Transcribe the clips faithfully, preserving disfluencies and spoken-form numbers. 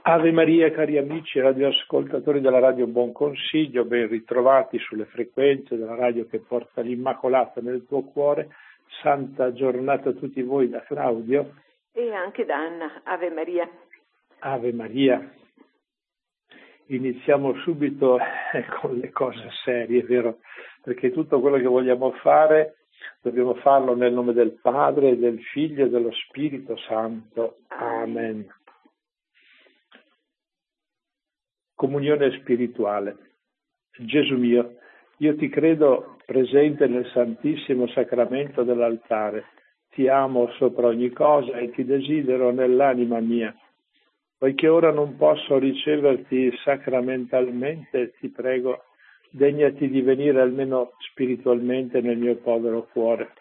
Ave Maria, cari amici e radioascoltatori della Radio Buon Consiglio, ben ritrovati sulle frequenze della radio che porta l'Immacolata nel tuo cuore. Santa giornata a tutti voi da Claudio. E anche da Anna. Ave Maria. Ave Maria. Iniziamo subito eh, con le cose serie, vero? Perché tutto quello che vogliamo fare dobbiamo farlo nel nome del Padre, del Figlio e dello Spirito Santo. Amen. Comunione spirituale. Gesù mio, io ti credo presente nel Santissimo Sacramento dell'altare. Ti amo sopra ogni cosa e ti desidero nell'anima mia. Poiché ora non posso riceverti sacramentalmente, ti prego, degnati di venire almeno spiritualmente nel mio povero cuore.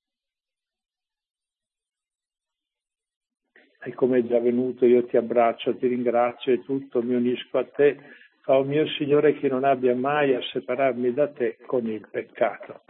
E come è già venuto, io ti abbraccio, ti ringrazio e tutto mi unisco a te, oh mio Signore, che non abbia mai a separarmi da te con il peccato.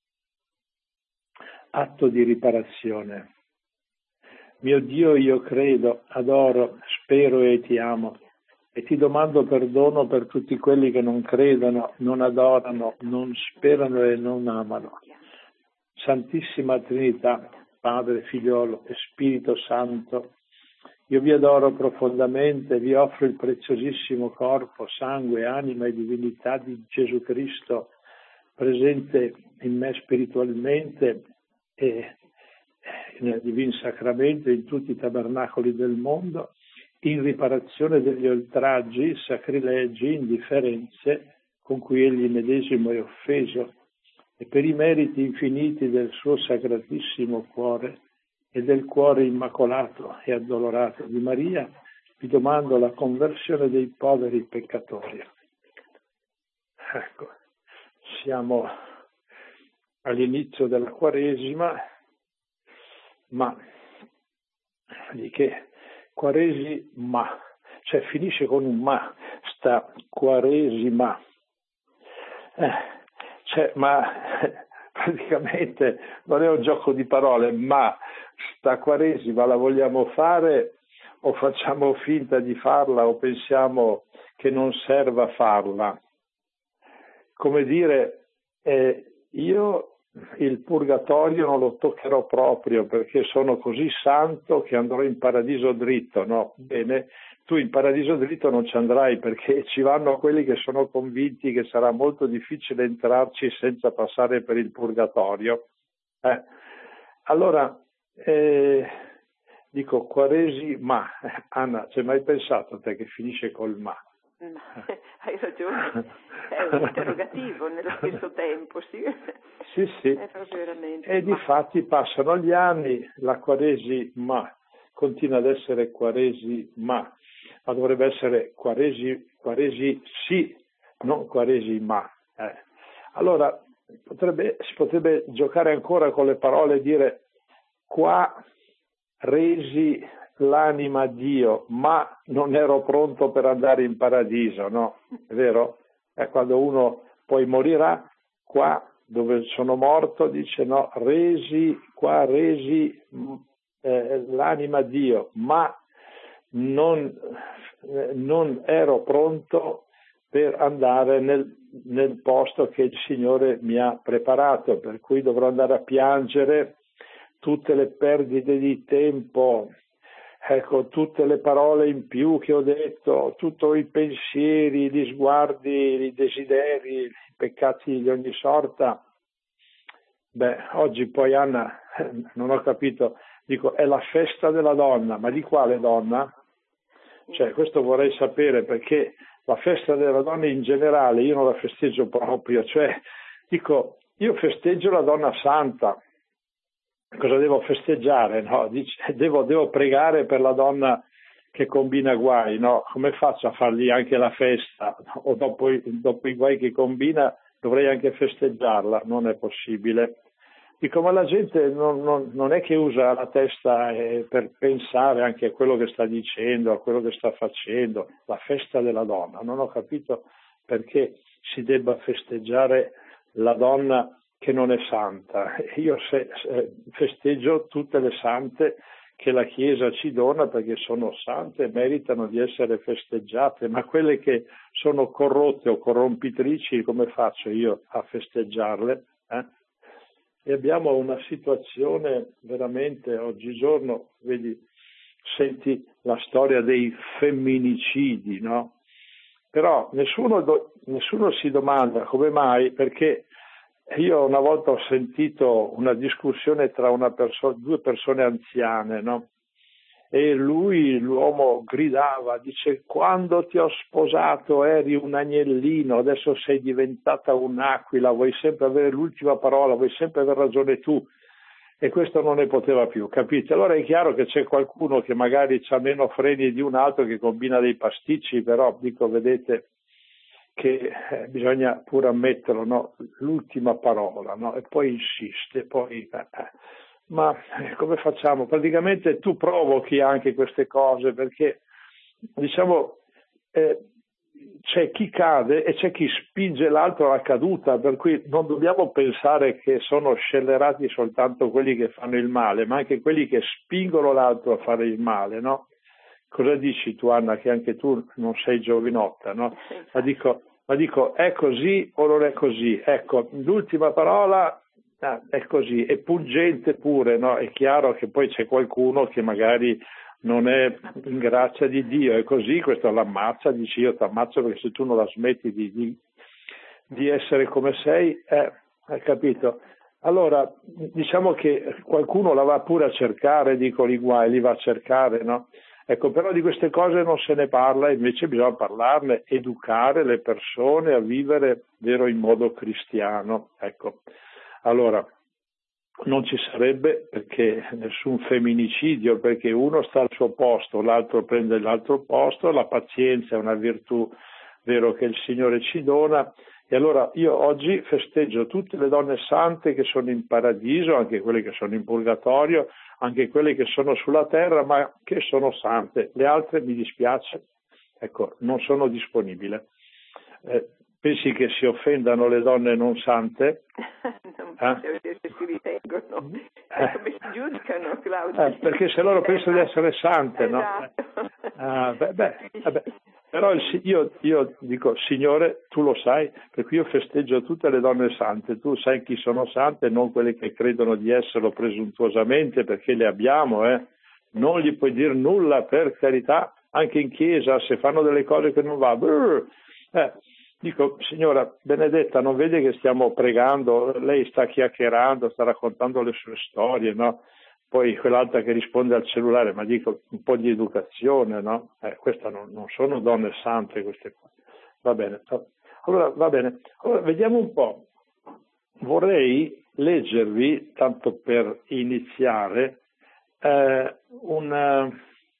Atto di riparazione. Mio Dio, io credo, adoro, spero e ti amo, e ti domando perdono per tutti quelli che non credono, non adorano, non sperano e non amano. Santissima Trinità, Padre, Figliolo e Spirito Santo, io vi adoro profondamente, vi offro il preziosissimo corpo, sangue, anima e divinità di Gesù Cristo, presente in me spiritualmente e nel Divino Sacramento, in tutti i tabernacoli del mondo, in riparazione degli oltraggi, sacrilegi, indifferenze con cui egli medesimo è offeso, e per i meriti infiniti del suo sacratissimo cuore e del cuore immacolato e addolorato di Maria, vi domando la conversione dei poveri peccatori. Ecco, siamo all'inizio della Quaresima, ma di che Quaresima, cioè finisce con un ma, sta Quaresima, eh, cioè, ma praticamente non è un gioco di parole, ma sta Quaresima la vogliamo fare o facciamo finta di farla o pensiamo che non serva farla? Come dire, eh, io il purgatorio non lo toccherò proprio perché sono così santo che andrò in paradiso dritto, no? Bene, tu in paradiso dritto non ci andrai perché ci vanno quelli che sono convinti che sarà molto difficile entrarci senza passare per il purgatorio. Eh. Allora, eh, dico Quaresima, Anna, ci hai mai pensato a te che finisce col ma? Ma, hai ragione, è un interrogativo nello stesso tempo, sì. Sì, sì. È proprio veramente. E difatti passano gli anni, la Quaresima continua ad essere Quaresima, ma dovrebbe essere Quaresi, Quaresi sì, non Quaresima. Eh. Allora potrebbe, si potrebbe giocare ancora con le parole e dire qua resi l'anima a Dio, ma non ero pronto per andare in paradiso, no? È vero? È quando uno poi morirà, qua dove sono morto, dice no, resi, qua resi eh, l'anima a Dio, ma non, eh, non ero pronto per andare nel, nel posto che il Signore mi ha preparato, per cui dovrò andare a piangere tutte le perdite di tempo, ecco, tutte le parole in più che ho detto, tutti i pensieri, gli sguardi, i desideri, i peccati di ogni sorta. Beh, oggi poi Anna, non ho capito, dico, è la festa della donna, ma di quale donna? Cioè, questo vorrei sapere perché la festa della donna in generale io non la festeggio proprio, cioè, dico, io festeggio la donna santa. Cosa devo festeggiare? No, dice, devo, devo pregare per la donna che combina guai, no? Come faccio a fargli anche la festa? O dopo, dopo i guai che combina dovrei anche festeggiarla? Non è possibile. Dico, ma la gente non, non, non è che usa la testa eh, per pensare anche a quello che sta dicendo, a quello che sta facendo, la festa della donna. Non ho capito perché si debba festeggiare la donna che non è santa. Io se, se festeggio tutte le sante che la Chiesa ci dona perché sono sante e meritano di essere festeggiate, ma quelle che sono corrotte o corrompitrici, come faccio io a festeggiarle? Eh? E abbiamo una situazione veramente oggigiorno, vedi, senti la storia dei femminicidi, no? Però nessuno, do, nessuno si domanda come mai, perché io una volta ho sentito una discussione tra una perso- due persone anziane, no? E lui, l'uomo, gridava, dice: quando ti ho sposato eri un agnellino, adesso sei diventata un'aquila, vuoi sempre avere l'ultima parola, vuoi sempre aver ragione tu. E questo non ne poteva più, capite? Allora è chiaro che c'è qualcuno che magari ha meno freni di un altro, che combina dei pasticci, però dico, vedete che eh, bisogna pure ammetterlo, no? L'ultima parola, no? E poi insiste, poi... Eh, eh. Ma eh, come facciamo? Praticamente tu provochi anche queste cose, perché diciamo eh, c'è chi cade e c'è chi spinge l'altro alla caduta, per cui non dobbiamo pensare che sono scellerati soltanto quelli che fanno il male, ma anche quelli che spingono l'altro a fare il male, no? Cosa dici tu, Anna, che anche tu non sei giovinotta, no? Ma dico, ma dico, è così o non è così? Ecco, l'ultima parola ah, è così, è pungente pure, no? È chiaro che poi c'è qualcuno che magari non è in grazia di Dio, è così, questo l'ammazza, dici io ti ammazzo perché se tu non la smetti di, di, di essere come sei, eh, hai capito? Allora, diciamo che qualcuno la va pure a cercare, dico li guai, li va a cercare, no? Ecco, però di queste cose non se ne parla, invece bisogna parlarne, educare le persone a vivere, vero, in modo cristiano, ecco. Allora, non ci sarebbe perché nessun femminicidio, perché uno sta al suo posto, l'altro prende l'altro posto, la pazienza è una virtù, vero, che il Signore ci dona. E allora io oggi festeggio tutte le donne sante che sono in paradiso, anche quelle che sono in purgatorio, anche quelle che sono sulla terra, ma che sono sante. Le altre, mi dispiace, ecco, non sono disponibile. Eh, pensi che si offendano le donne non sante? Non eh? Se si ritengono, eh. come si giudicano, Claudio? Eh, perché se loro pensano di essere sante, esatto. No? Ah, beh, beh, vabbè. Però il, io, io dico, Signore, tu lo sai, per cui io festeggio tutte le donne sante, tu sai chi sono sante, non quelle che credono di esserlo presuntuosamente, perché le abbiamo, eh. Non gli puoi dire nulla, per carità, anche in chiesa, se fanno delle cose che non va, brr, eh, dico, signora Benedetta, non vede che stiamo pregando, lei sta chiacchierando, sta raccontando le sue storie, no? Poi quell'altra che risponde al cellulare, ma dico un po' di educazione, no? Eh, queste non, non sono donne sante queste qua. Va bene. Allora, va bene. Allora, vediamo un po'. Vorrei leggervi, tanto per iniziare, eh, un,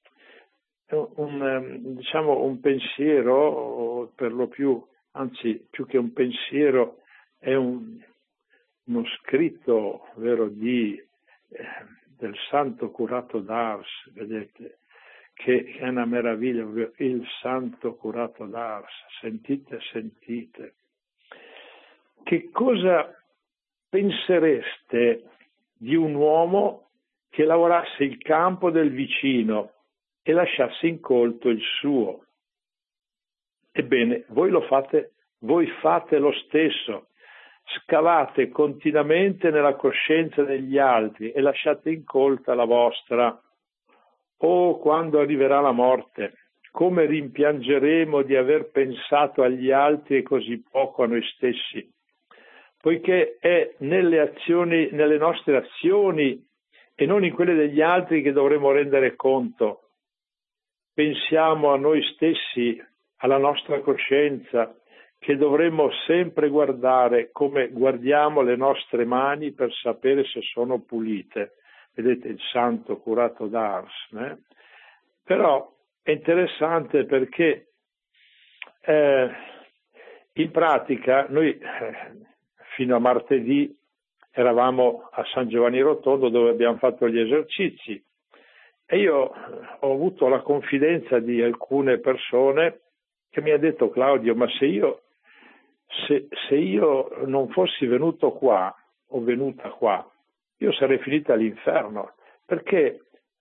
un, diciamo, un pensiero, per lo più, anzi, più che un pensiero, è un, uno scritto, vero, di... Eh, del santo curato d'Ars, vedete, che è una meraviglia, il santo curato d'Ars, sentite, sentite. Che cosa pensereste di un uomo che lavorasse il campo del vicino e lasciasse incolto il suo? Ebbene, voi lo fate, voi fate lo stesso. Scavate continuamente nella coscienza degli altri e lasciate incolta la vostra. Oh, quando arriverà la morte, come rimpiangeremo di aver pensato agli altri e così poco a noi stessi, poiché è nelle azioni, nelle nostre azioni e non in quelle degli altri che dovremo rendere conto. Pensiamo a noi stessi, alla nostra coscienza, che dovremmo sempre guardare come guardiamo le nostre mani per sapere se sono pulite. Vedete il santo curato d'Ars. Eh? Però è interessante perché eh, in pratica noi eh, fino a martedì eravamo a San Giovanni Rotondo dove abbiamo fatto gli esercizi e io ho avuto la confidenza di alcune persone che mi ha detto: Claudio, ma se io Se, se io non fossi venuto qua o venuta qua, io sarei finita all'inferno, perché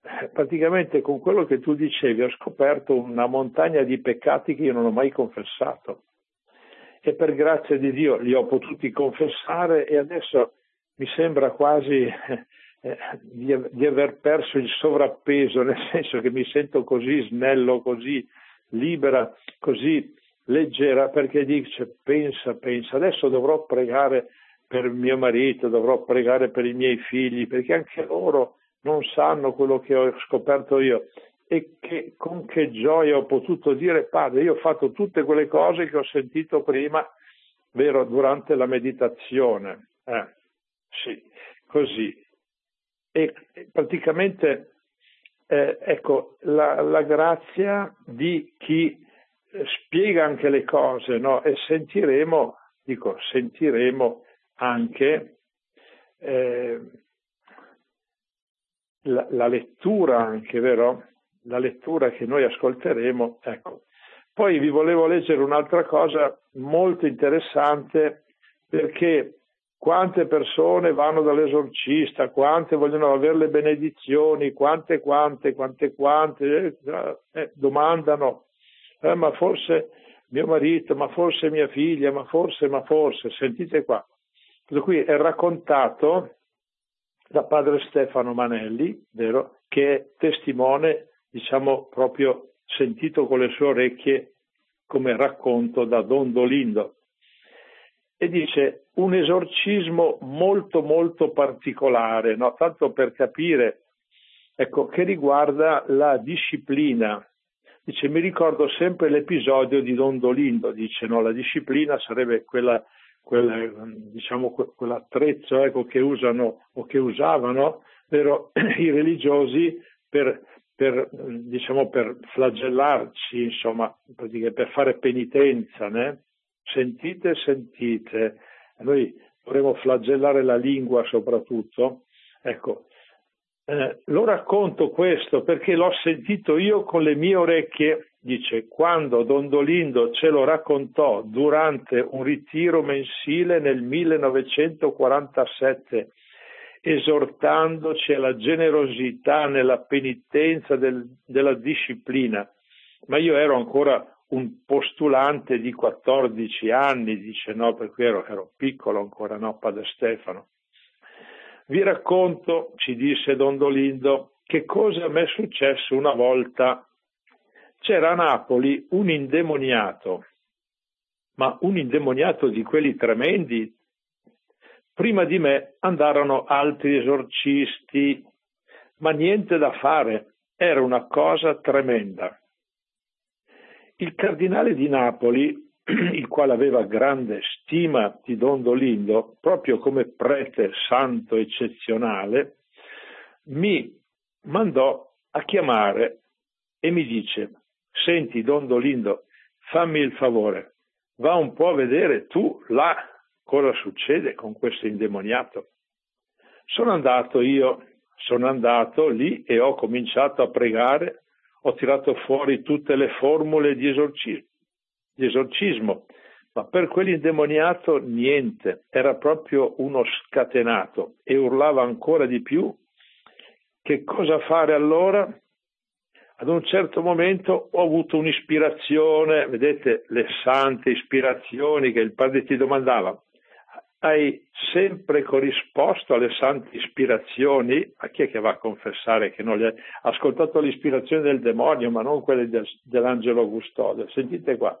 praticamente con quello che tu dicevi ho scoperto una montagna di peccati che io non ho mai confessato e per grazia di Dio li ho potuti confessare e adesso mi sembra quasi eh, di, di aver perso il sovrappeso, nel senso che mi sento così snello, così libera, così leggera, perché dice pensa, pensa, adesso dovrò pregare per mio marito, dovrò pregare per i miei figli, perché anche loro non sanno quello che ho scoperto io e che, con che gioia ho potuto dire padre, io ho fatto tutte quelle cose che ho sentito prima, vero, durante la meditazione. Eh, sì, così. E praticamente, eh, ecco, la, la grazia di chi spiega anche le cose, no? E sentiremo, dico, sentiremo anche eh, la, la lettura anche, vero? La lettura che noi ascolteremo, ecco. Poi vi volevo leggere un'altra cosa molto interessante, perché quante persone vanno dall'esorcista, quante vogliono avere le benedizioni, quante, quante, quante, quante, eh, eh, domandano, eh, ma forse mio marito, ma forse mia figlia, ma forse, ma forse, sentite qua. Questo qui è raccontato da padre Stefano Manelli, vero, che è testimone, diciamo, proprio sentito con le sue orecchie come racconto da Don Dolindo. E dice un esorcismo molto molto particolare, no? Tanto per capire, ecco, che riguarda la disciplina. Dice, mi ricordo sempre l'episodio di Don Dolindo, dice, no? La disciplina sarebbe quella, quella diciamo, quell'attrezzo, ecco, che usano o che usavano, vero, i religiosi per, per, diciamo, per flagellarci, insomma, per fare penitenza, né? Sentite, sentite, noi dovremmo flagellare la lingua soprattutto, ecco, eh, lo racconto questo perché l'ho sentito io con le mie orecchie, dice, quando Don Dolindo ce lo raccontò durante un ritiro mensile nel millenovecentoquarantasette, esortandoci alla generosità nella penitenza del, della disciplina, ma io ero ancora un postulante di quattordici anni, dice, no, per cui ero, ero piccolo ancora, no, padre Stefano. Vi racconto, ci disse Don Dolindo, che cosa a me è successo una volta. C'era a Napoli un indemoniato, ma un indemoniato di quelli tremendi. Prima di me andarono altri esorcisti, ma niente da fare, era una cosa tremenda. Il cardinale di Napoli, il quale aveva grande stima di Don Dolindo, proprio come prete santo eccezionale, mi mandò a chiamare e mi dice, senti Don Dolindo, fammi il favore, va un po' a vedere tu là cosa succede con questo indemoniato. Sono andato io, sono andato lì e ho cominciato a pregare, ho tirato fuori tutte le formule di esorcismo, di esorcismo, ma per quell'indemoniato niente, era proprio uno scatenato e urlava ancora di più. Che cosa fare allora? Ad un certo momento ho avuto un'ispirazione, vedete le sante ispirazioni che il padre ti domandava. Hai sempre corrisposto alle sante ispirazioni? A chi è che va a confessare che non gli ha ascoltato l'ispirazione del demonio, ma non quelle del, dell'angelo custode? Sentite qua.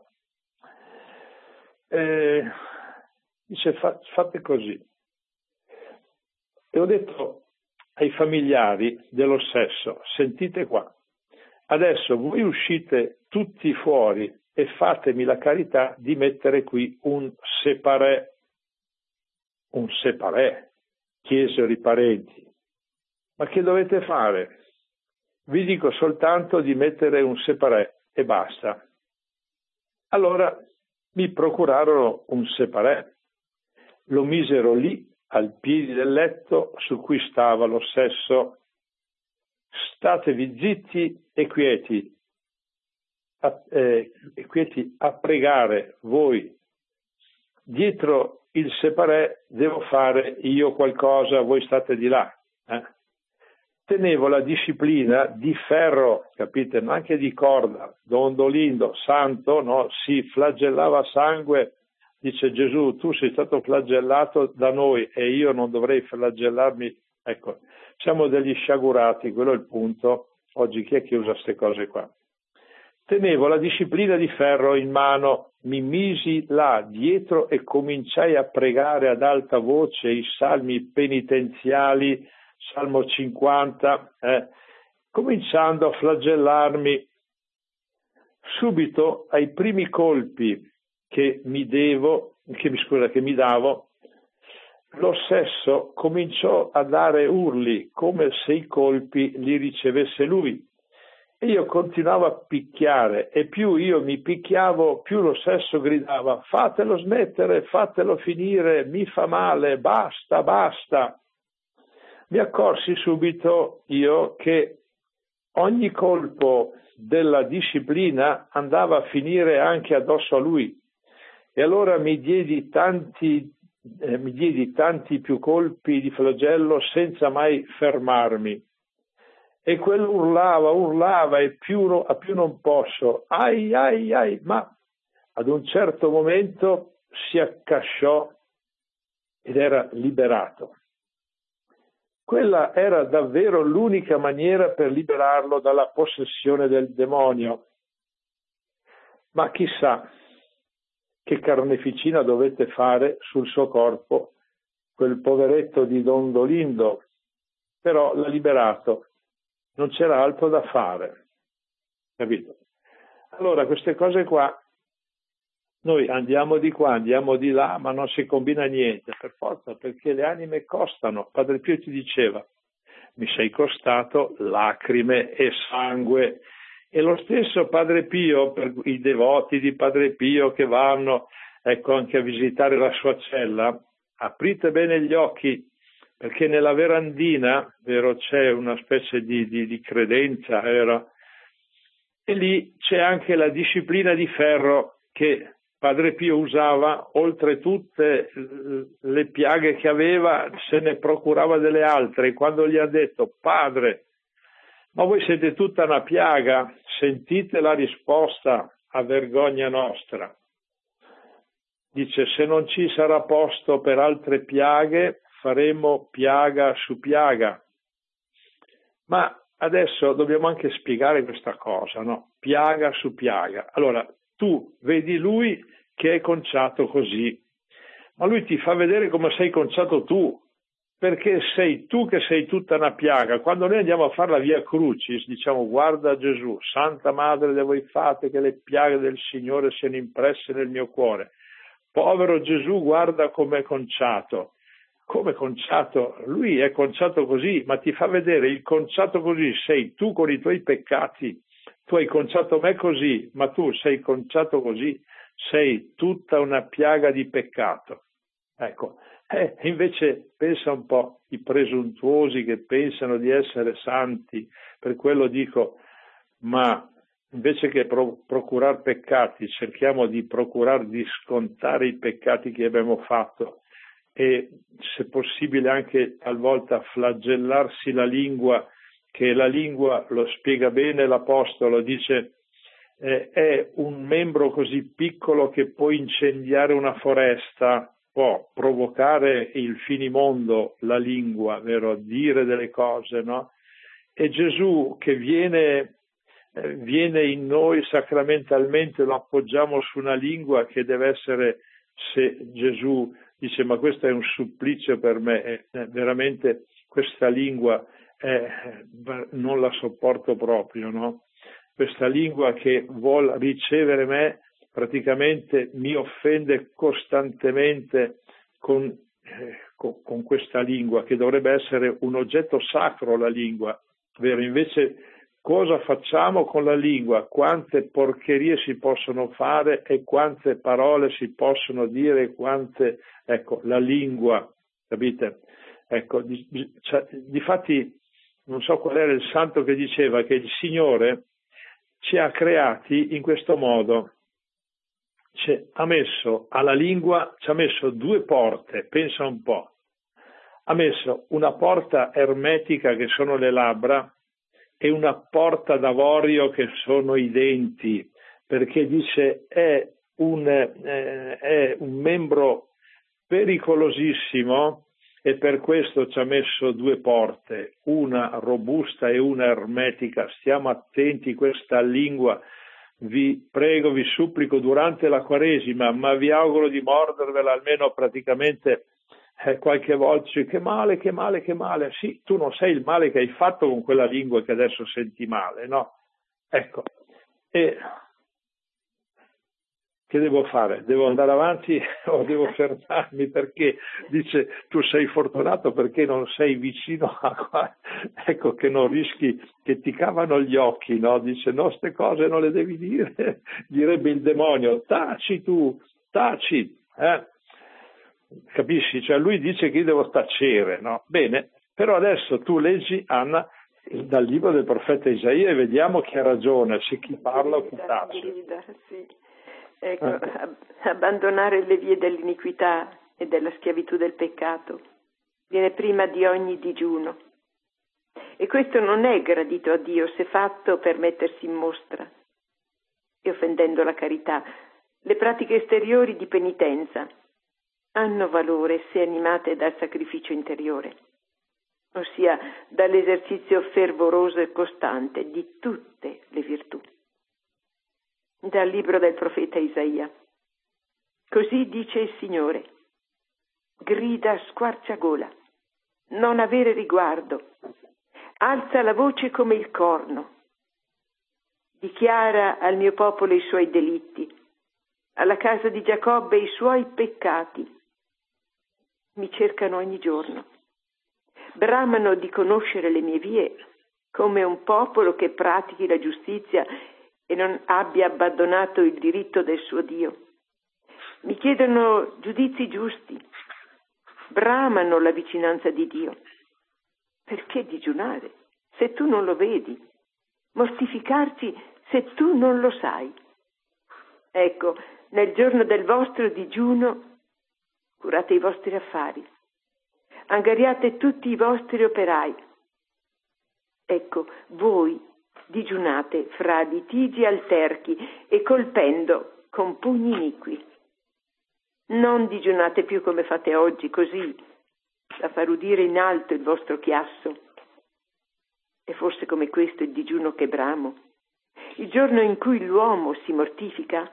Eh, dice, fa, fate così. E ho detto ai familiari dello sesso, sentite qua. Adesso voi uscite tutti fuori e fatemi la carità di mettere qui un separé. Un separé, chiesero i parenti. Ma che dovete fare? Vi dico soltanto di mettere un separé e basta. Allora mi procurarono un separé, lo misero lì al piede del letto su cui stava lo sesso. Statevi zitti e quieti, a, eh, e quieti a pregare voi. Dietro il separé devo fare io qualcosa, voi state di là. Eh? tenevo la disciplina di ferro, capite, ma anche di corda. Don Dolindo, santo, no? Si flagellava sangue. Dice Gesù, tu sei stato flagellato da noi e io non dovrei flagellarmi. Ecco, siamo degli sciagurati, quello è il punto. Oggi chi è che usa queste cose qua? Tenevo la disciplina di ferro in mano, mi misi là dietro e cominciai a pregare ad alta voce i salmi penitenziali, Salmo cinquanta, eh, cominciando a flagellarmi. Subito ai primi colpi che mi devo, che mi scusa, che mi davo, lo stesso cominciò a dare urli come se i colpi li ricevesse lui. E io continuavo a picchiare e più io mi picchiavo, più lo stesso gridava: fatelo smettere, fatelo finire, mi fa male, basta, basta. Mi accorsi subito io che ogni colpo della disciplina andava a finire anche addosso a lui. E allora mi diedi tanti, eh, mi diedi tanti più colpi di flagello senza mai fermarmi. E quello urlava, urlava e più, a più non posso, ai, ai, ai, ma ad un certo momento si accasciò ed era liberato. Quella era davvero l'unica maniera per liberarlo dalla possessione del demonio. Ma chissà che carneficina dovette fare sul suo corpo quel poveretto di Don Dolindo, però l'ha liberato. Non c'era altro da fare, capito? Allora queste cose qua, noi andiamo di qua, andiamo di là, ma non si combina niente, per forza, perché le anime costano. Padre Pio ti diceva, mi sei costato lacrime e sangue. E lo stesso Padre Pio, per i devoti di Padre Pio che vanno, ecco, anche a visitare la sua cella, aprite bene gli occhi, perché nella verandina, vero, c'è una specie di, di, di credenza, vero? E lì c'è anche la disciplina di ferro che Padre Pio usava, oltre tutte le piaghe che aveva, se ne procurava delle altre. Quando gli ha detto, padre, ma voi siete tutta una piaga, sentite la risposta a vergogna nostra. Dice, se non ci sarà posto per altre piaghe, faremo piaga su piaga. Ma adesso dobbiamo anche spiegare questa cosa, no? Piaga su piaga. Allora, tu vedi lui che è conciato così, ma lui ti fa vedere come sei conciato tu, perché sei tu che sei tutta una piaga. Quando noi andiamo a fare la Via Crucis, diciamo, guarda Gesù, Santa Madre de voi fate che le piaghe del Signore siano impresse nel mio cuore. Povero Gesù, guarda com'è conciato. Come conciato? Lui è conciato così, ma ti fa vedere il conciato così, sei tu con i tuoi peccati. Tu hai conciato me così, ma tu sei conciato così, sei tutta una piaga di peccato. Ecco, eh, invece pensa un po', i presuntuosi che pensano di essere santi, per quello dico, ma invece che pro- procurare peccati, cerchiamo di procurare di scontare i peccati che abbiamo fatto e se possibile anche talvolta flagellarsi la lingua, che la lingua, lo spiega bene l'Apostolo, dice eh, è un membro così piccolo che può incendiare una foresta, può provocare il finimondo, la lingua, vero? Dire delle cose, no? E Gesù che viene, eh, viene in noi sacramentalmente, lo appoggiamo su una lingua che deve essere, se Gesù dice ma questo è un supplizio per me, eh, veramente questa lingua eh, non la sopporto proprio, no? Questa lingua che vuol ricevere me praticamente mi offende costantemente con, eh, con, con questa lingua che dovrebbe essere un oggetto sacro, la lingua, vero? Invece cosa facciamo con la lingua? Quante porcherie si possono fare e quante parole si possono dire, quante, ecco, la lingua, capite? Ecco, di, di, cioè, difatti non so qual era il santo che diceva che il Signore ci ha creati in questo modo, ci ha messo alla lingua, ci ha messo due porte, pensa un po', ha messo una porta ermetica che sono le labbra e una porta d'avorio che sono i denti, perché dice è un, eh, è un membro pericolosissimo e per questo ci ha messo due porte, una robusta e una ermetica. Stiamo attenti, questa lingua, vi prego, vi supplico durante la Quaresima, ma vi auguro di mordervela almeno praticamente eh, qualche volta. Che male, che male, che male. Sì, tu non sai il male che hai fatto con quella lingua che adesso senti male, no? Ecco, e che devo fare? Devo andare avanti o devo fermarmi? Perché dice tu sei fortunato perché non sei vicino a qua, ecco, che non rischi, che ti cavano gli occhi, no? Dice no, ste cose non le devi dire, direbbe il demonio, taci tu, taci, eh? Capisci? Cioè lui dice che io devo tacere, no? Bene, però adesso tu leggi, Anna, dal libro del profeta Isaia e vediamo chi ha ragione, se chi parla o chi tace. Sì. Ecco, ab- abbandonare le vie dell'iniquità e della schiavitù del peccato viene prima di ogni digiuno. E questo non è gradito a Dio se fatto per mettersi in mostra e offendendo la carità. Le pratiche esteriori di penitenza hanno valore se animate dal sacrificio interiore, ossia dall'esercizio fervoroso e costante di tutte le virtù. Dal libro del profeta Isaia. Così dice il Signore: grida a squarciagola, non avere riguardo, alza la voce come il corno, dichiara al mio popolo i suoi delitti, alla casa di Giacobbe i suoi peccati. Mi cercano ogni giorno, bramano di conoscere le mie vie, come un popolo che pratichi la giustizia e non abbia abbandonato il diritto del suo Dio. Mi chiedono giudizi giusti, bramano la vicinanza di Dio. Perché digiunare se tu non lo vedi? Mortificarti se tu non lo sai? Ecco, nel giorno del vostro digiuno curate i vostri affari, angariate tutti i vostri operai. Ecco, voi digiunate fra litigi alterchi e colpendo con pugni iniqui. Non digiunate più come fate oggi, così da far udire in alto il vostro chiasso. E forse come questo il digiuno che bramo, il giorno in cui l'uomo si mortifica?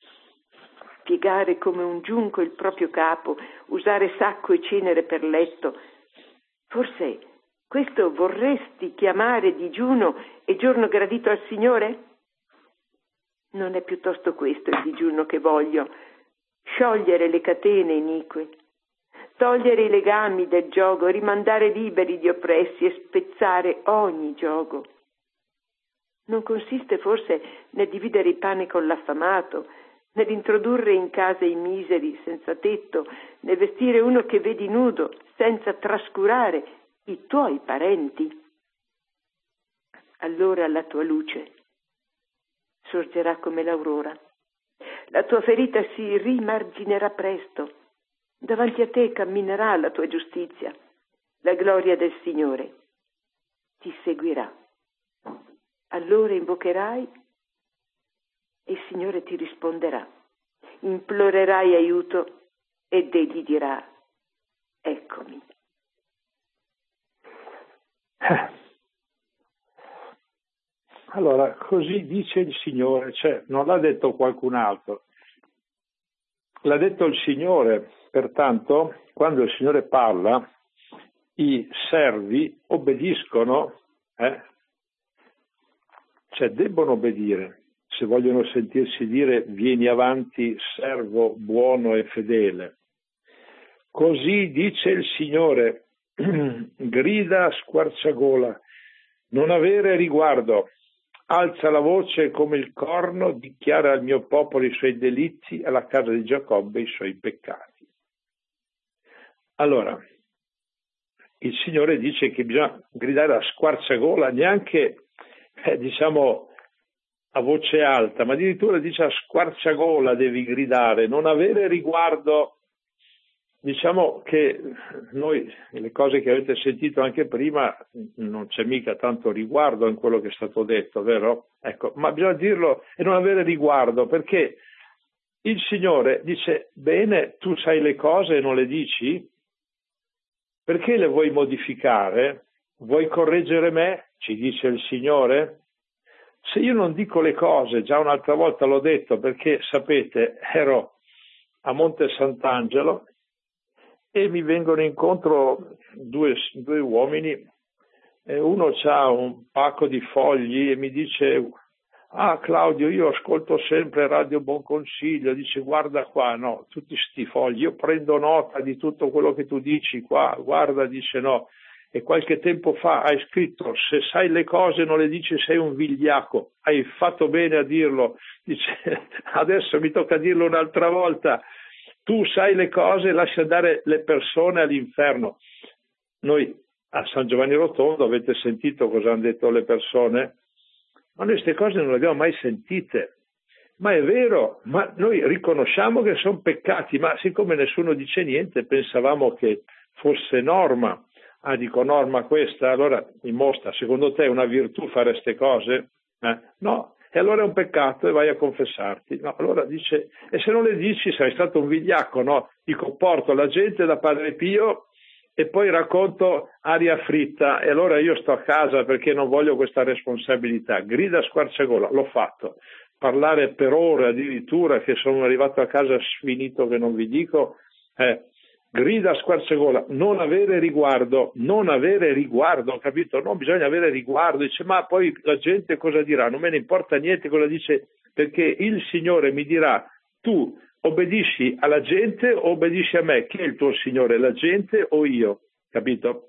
Piegare come un giunco il proprio capo, usare sacco e cenere per letto. Forse questo vorresti chiamare digiuno e giorno gradito al Signore? Non è piuttosto questo il digiuno che voglio: sciogliere le catene inique, togliere i legami del giogo, rimandare liberi gli oppressi e spezzare ogni giogo. Non consiste forse nel dividere il pane con l'affamato, nell'introdurre in casa i miseri senza tetto, nel vestire uno che vedi nudo senza trascurare i tuoi parenti? Allora la tua luce sorgerà come l'aurora, la tua ferita si rimarginerà presto, davanti a te camminerà la tua giustizia, la gloria del Signore ti seguirà. Allora invocherai e il Signore ti risponderà, implorerai aiuto ed egli dirà: eccomi. Allora, così dice il Signore, cioè non l'ha detto qualcun altro, l'ha detto il Signore. Pertanto, quando il Signore parla, i servi obbediscono, eh? Cioè debbono obbedire, se vogliono sentirsi dire vieni avanti servo buono e fedele. Così dice il Signore, grida a squarciagola, non avere riguardo, alza la voce come il corno, dichiara al mio popolo i suoi delitti, alla casa di Giacobbe i suoi peccati. Allora, il Signore dice che bisogna gridare a squarciagola, neanche eh, diciamo a voce alta, ma addirittura dice a squarciagola devi gridare, non avere riguardo diciamo che noi, le cose che avete sentito anche prima, non c'è mica tanto riguardo in quello che è stato detto, vero? Ecco, ma bisogna dirlo e non avere riguardo, perché il Signore dice, bene, tu sai le cose e non le dici? Perché le vuoi modificare? Vuoi correggere me? Ci dice il Signore. Se io non dico le cose, già un'altra volta l'ho detto, perché sapete, ero a Monte Sant'Angelo e mi vengono incontro due, due uomini, e uno ha un pacco di fogli e mi dice, ah Claudio, io ascolto sempre Radio Buon Consiglio, dice guarda qua, no, tutti sti fogli, io prendo nota di tutto quello che tu dici qua, guarda, dice no, e qualche tempo fa hai scritto, se sai le cose non le dici sei un vigliacco, hai fatto bene a dirlo, dice adesso mi tocca dirlo un'altra volta, tu sai le cose, lascia andare le persone all'inferno. Noi a San Giovanni Rotondo avete sentito cosa hanno detto le persone? Ma noi queste cose non le abbiamo mai sentite, ma è vero, ma noi riconosciamo che sono peccati, ma siccome nessuno dice niente pensavamo che fosse norma. Ah, dico norma questa, allora mi mostra, secondo te è una virtù fare queste cose? Eh? No, e allora è un peccato e vai a confessarti. No, allora dice, e se non le dici sei stato un vigliacco, no? Dico, porto la gente da Padre Pio e poi racconto aria fritta e allora io sto a casa perché non voglio questa responsabilità. Grida a squarciagola, l'ho fatto. Parlare per ore addirittura che sono arrivato a casa sfinito che non vi dico, eh, grida a squarciagola, non avere riguardo, non avere riguardo, capito? Non bisogna avere riguardo, dice ma poi la gente cosa dirà? Non me ne importa niente cosa dice, perché il Signore mi dirà tu obbedisci alla gente o obbedisci a me? Chi è il tuo Signore, la gente o io? Capito?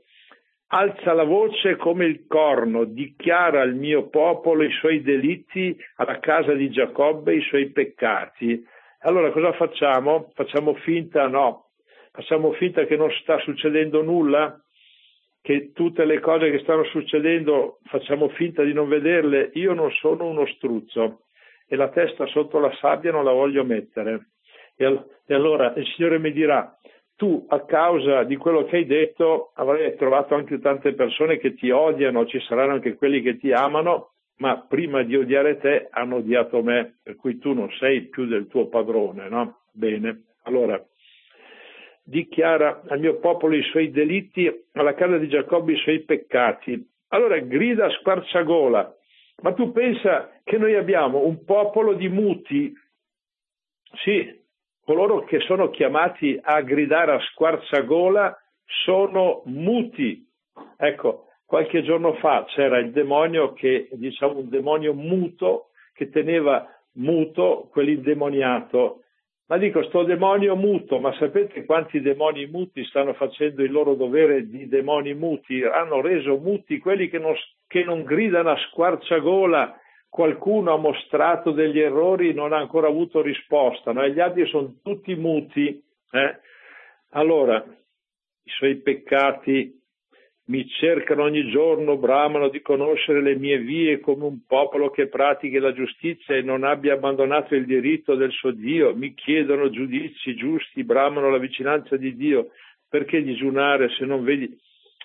Alza la voce come il corno, dichiara al mio popolo i suoi delitti, alla casa di Giacobbe i suoi peccati. Allora cosa facciamo? Facciamo finta? No. Facciamo finta che non sta succedendo nulla? Che tutte le cose che stanno succedendo facciamo finta di non vederle? Io non sono uno struzzo e la testa sotto la sabbia non la voglio mettere. E, al- e allora il Signore mi dirà, tu a causa di quello che hai detto avrai trovato anche tante persone che ti odiano, ci saranno anche quelli che ti amano, ma prima di odiare te hanno odiato me, per cui tu non sei più del tuo padrone, no? Bene, allora dichiara al mio popolo i suoi delitti, alla casa di Giacobbe i suoi peccati. Allora grida a squarciagola, ma tu pensa che noi abbiamo un popolo di muti? Sì, coloro che sono chiamati a gridare a squarciagola sono muti. Ecco, qualche giorno fa c'era il demonio che, diciamo, un demonio muto che teneva muto quell'indemoniato. Ma dico, sto demonio muto, ma sapete quanti demoni muti stanno facendo il loro dovere di demoni muti? Hanno reso muti quelli che non, che non gridano a squarciagola. Qualcuno ha mostrato degli errori, non ha ancora avuto risposta, no? E gli altri sono tutti muti. Eh? Allora, i suoi peccati mi cercano ogni giorno, bramano di conoscere le mie vie come un popolo che pratichi la giustizia e non abbia abbandonato il diritto del suo Dio, mi chiedono giudizi giusti, bramano la vicinanza di Dio, perché digiunare se non vedi?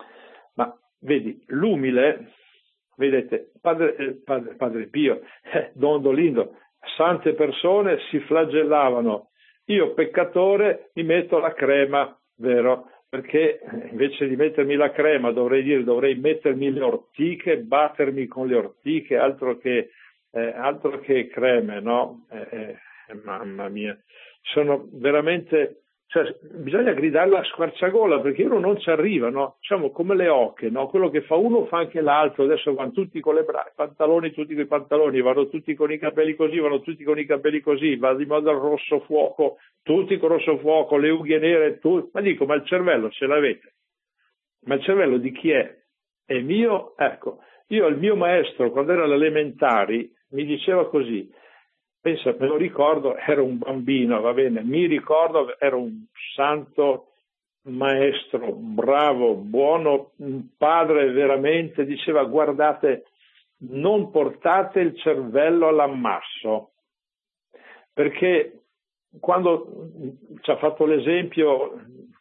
Ma vedi, l'umile, vedete, padre, eh, padre, padre Pio, eh, Don Dolindo, sante persone si flagellavano, io peccatore mi metto la crema, vero? Perché invece di mettermi la crema dovrei dire, dovrei mettermi le ortiche, battermi con le ortiche, altro che, eh, altro che creme, no? Eh, eh, mamma mia, sono veramente, cioè, bisogna gridarla a squarciagola perché uno non ci arriva, no? Siamo come le oche, no? Quello che fa uno fa anche l'altro, adesso vanno tutti con le braccia, pantaloni, tutti con i pantaloni, vanno tutti con i capelli così, vanno tutti con i capelli così, va di moda il rosso fuoco, tutti con rosso fuoco, le unghie nere, tu... ma dico, ma il cervello ce l'avete? Ma il cervello di chi è? È mio? Ecco, io il mio maestro quando ero alle elementari mi diceva così, pensa, me lo ricordo, ero un bambino, va bene, mi ricordo, ero un santo maestro, bravo, buono, un padre veramente, diceva guardate, non portate il cervello all'ammasso, perché quando ci ha fatto l'esempio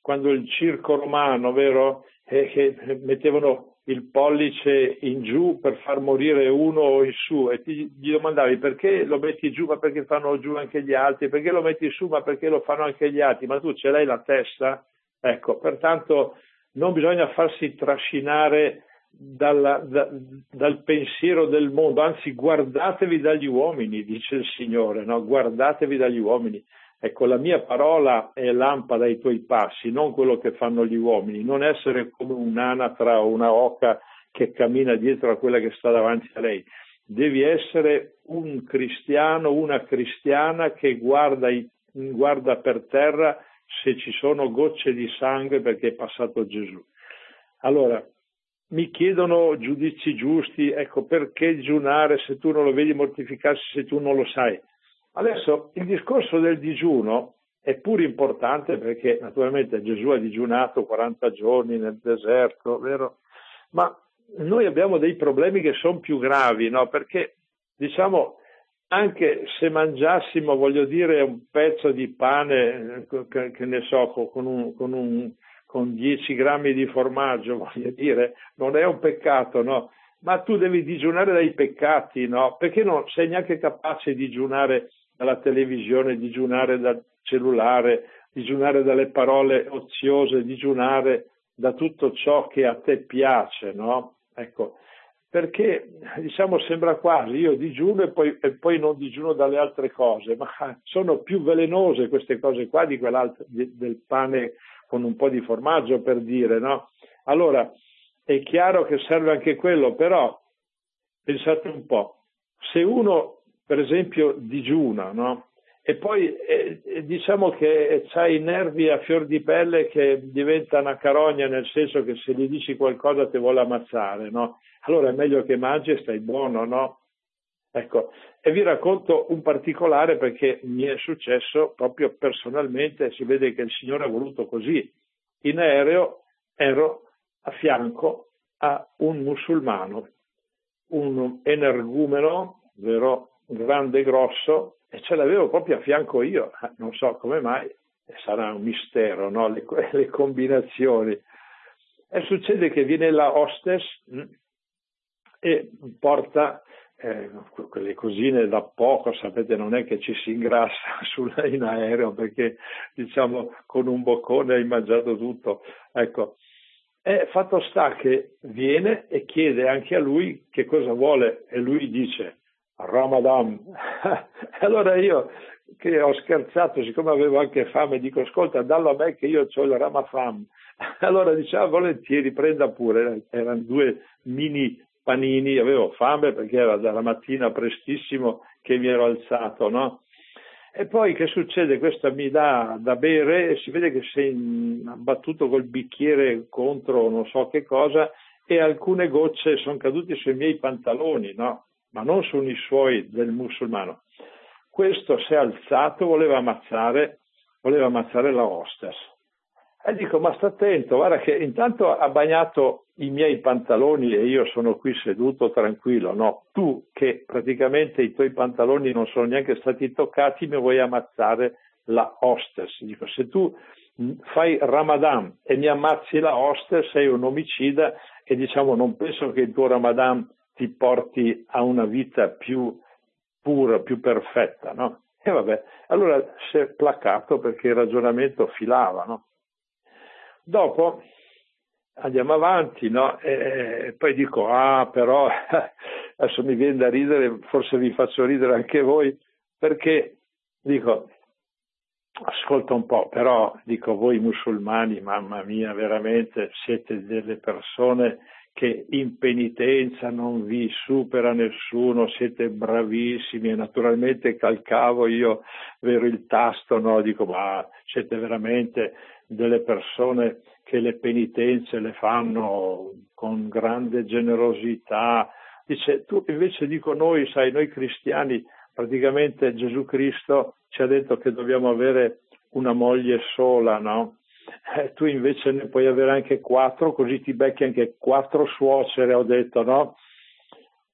quando il circo romano, vero, eh, che mettevano il pollice in giù per far morire uno in su e ti, gli domandavi perché lo metti giù, ma perché fanno giù anche gli altri, perché lo metti su, ma perché lo fanno anche gli altri, ma tu ce l'hai la testa? Ecco, pertanto non bisogna farsi trascinare dalla, da, dal pensiero del mondo, anzi guardatevi dagli uomini, dice il Signore, no? Guardatevi dagli uomini. Ecco, la mia parola è lampada ai tuoi passi, non quello che fanno gli uomini, non essere come un'anatra o una oca che cammina dietro a quella che sta davanti a lei. Devi essere un cristiano, una cristiana che guarda, guarda per terra se ci sono gocce di sangue perché è passato Gesù. Allora, mi chiedono giudizi giusti, ecco, perché digiunare se tu non lo vedi, mortificarsi se tu non lo sai? Adesso il discorso del digiuno è pure importante perché naturalmente Gesù ha digiunato quaranta giorni nel deserto, vero? Ma noi abbiamo dei problemi che sono più gravi, no? Perché diciamo anche se mangiassimo, voglio dire, un pezzo di pane, che, che ne so, con un, con un con dieci grammi di formaggio, voglio dire, non è un peccato, no? Ma tu devi digiunare dai peccati, no? Perché non sei neanche capace di digiunare dalla televisione, digiunare dal cellulare, digiunare dalle parole oziose, digiunare da tutto ciò che a te piace, no? Ecco, perché diciamo sembra quasi io digiuno e poi, e poi non digiuno dalle altre cose, ma sono più velenose queste cose qua di quell'altro, di, del pane con un po' di formaggio, per dire, no? Allora, è chiaro che serve anche quello, però pensate un po', se uno per esempio digiuna, no? E poi eh, diciamo che c'ha i nervi a fior di pelle che diventa una carogna, nel senso che se gli dici qualcosa ti vuole ammazzare, no? Allora è meglio che mangi e stai buono, no? Ecco, e vi racconto un particolare perché mi è successo proprio personalmente, si vede che il Signore ha voluto così. In aereo ero a fianco a un musulmano, un energumeno, vero, grande, grosso, e ce l'avevo proprio a fianco io, non so come mai, sarà un mistero, no? le, le combinazioni. E succede che viene la hostess mh, e porta eh, quelle cosine da poco, sapete, non è che ci si ingrassa sulla, in aereo perché diciamo con un boccone hai mangiato tutto, ecco. E fatto sta che viene e chiede anche a lui che cosa vuole e lui dice Ramadan. Allora io che ho scherzato, siccome avevo anche fame, dico ascolta, dallo a me che io ho il Ramafam. Allora diceva volentieri, prenda pure, erano due mini panini, avevo fame perché era dalla mattina prestissimo che mi ero alzato, no? E poi che succede? Questa mi dà da bere e si vede che si è abbattuto col bicchiere contro non so che cosa e alcune gocce sono cadute sui miei pantaloni, no? Ma non sono i suoi del musulmano. Questo si è alzato, voleva ammazzare, voleva ammazzare la hostess. E dico, ma sta attento, guarda che intanto ha bagnato i miei pantaloni e io sono qui seduto tranquillo, no? Tu che praticamente i tuoi pantaloni non sono neanche stati toccati mi vuoi ammazzare la hostess. Dico, se tu fai Ramadan e mi ammazzi la hostess sei un omicida e diciamo non penso che il tuo Ramadan ti porti a una vita più pura, più perfetta, no? E vabbè, allora si è placato perché il ragionamento filava, no? Dopo andiamo avanti, no? E poi dico, ah, però adesso mi viene da ridere, forse vi faccio ridere anche voi, perché dico, ascolta un po', però dico, voi musulmani, mamma mia, veramente siete delle persone che in penitenza non vi supera nessuno, siete bravissimi e naturalmente calcavo io, vero, il tasto, no? Dico, ma siete veramente delle persone che le penitenze le fanno con grande generosità. Dice, tu invece dico noi, sai, noi cristiani, praticamente Gesù Cristo ci ha detto che dobbiamo avere una moglie sola, no? Eh, tu invece ne puoi avere anche quattro, così ti becchi anche quattro suocere, ho detto, no?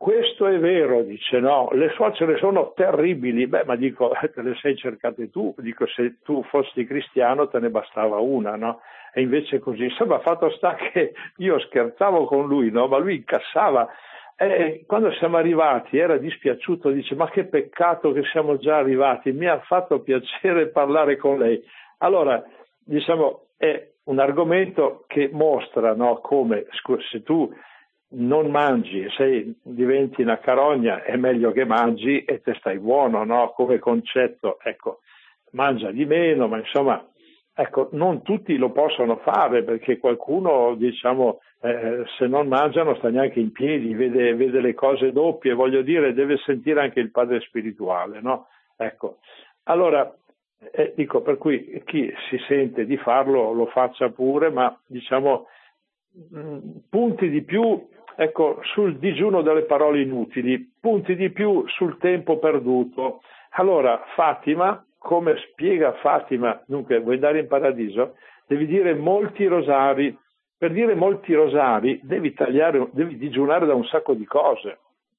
questo è vero, dice, no, le suocere sono terribili. Beh, ma dico, te le sei cercate tu, dico, se tu fossi cristiano te ne bastava una, no? E invece così, insomma, fatto sta che io scherzavo con lui, no? Ma lui incassava. E quando siamo arrivati era dispiaciuto, dice, ma che peccato che siamo già arrivati, mi ha fatto piacere parlare con lei. Allora, diciamo, è un argomento che mostra, no, come se tu non mangi, se diventi una carogna, è meglio che mangi e te stai buono, no? Come concetto, ecco, mangia di meno, ma insomma, ecco, non tutti lo possono fare, perché qualcuno, diciamo, eh, se non mangia non sta neanche in piedi, vede, vede le cose doppie, voglio dire, deve sentire anche il padre spirituale, no? Ecco, allora, eh, dico, per cui chi si sente di farlo lo faccia pure, ma diciamo, mh, punti di più, ecco, sul digiuno delle parole inutili, punti di più sul tempo perduto. Allora, Fatima, come spiega Fatima, dunque, vuoi andare in paradiso? Devi dire molti rosari. Per dire molti rosari devi tagliare, devi digiunare da un sacco di cose.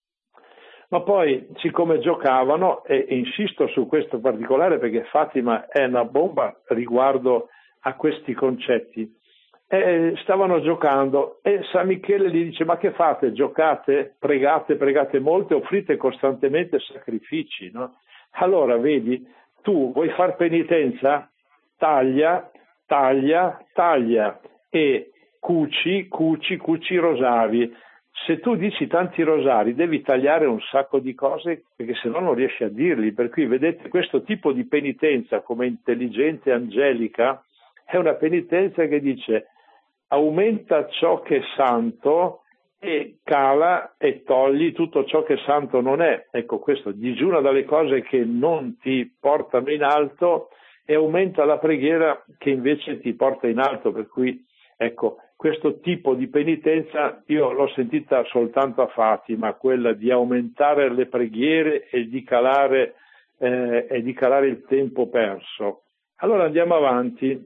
Ma poi, siccome giocavano, e, e insisto su questo particolare perché Fatima è una bomba riguardo a questi concetti, e stavano giocando e San Michele gli dice: ma che fate? Giocate? Pregate, pregate molto, offrite costantemente sacrifici, no? Allora, vedi, tu vuoi far penitenza? Taglia, taglia, taglia e cuci, cuci, cuci rosari. Se tu dici tanti rosari devi tagliare un sacco di cose, perché se no non riesci a dirli. Per cui vedete, questo tipo di penitenza come intelligente angelica è una penitenza che dice: aumenta ciò che è santo e cala e togli tutto ciò che santo non è. Ecco, questo digiuna dalle cose che non ti portano in alto e aumenta la preghiera che invece ti porta in alto. Per cui, ecco, questo tipo di penitenza io l'ho sentita soltanto a Fatima, quella di aumentare le preghiere e di calare, eh, e di calare il tempo perso. Allora andiamo avanti.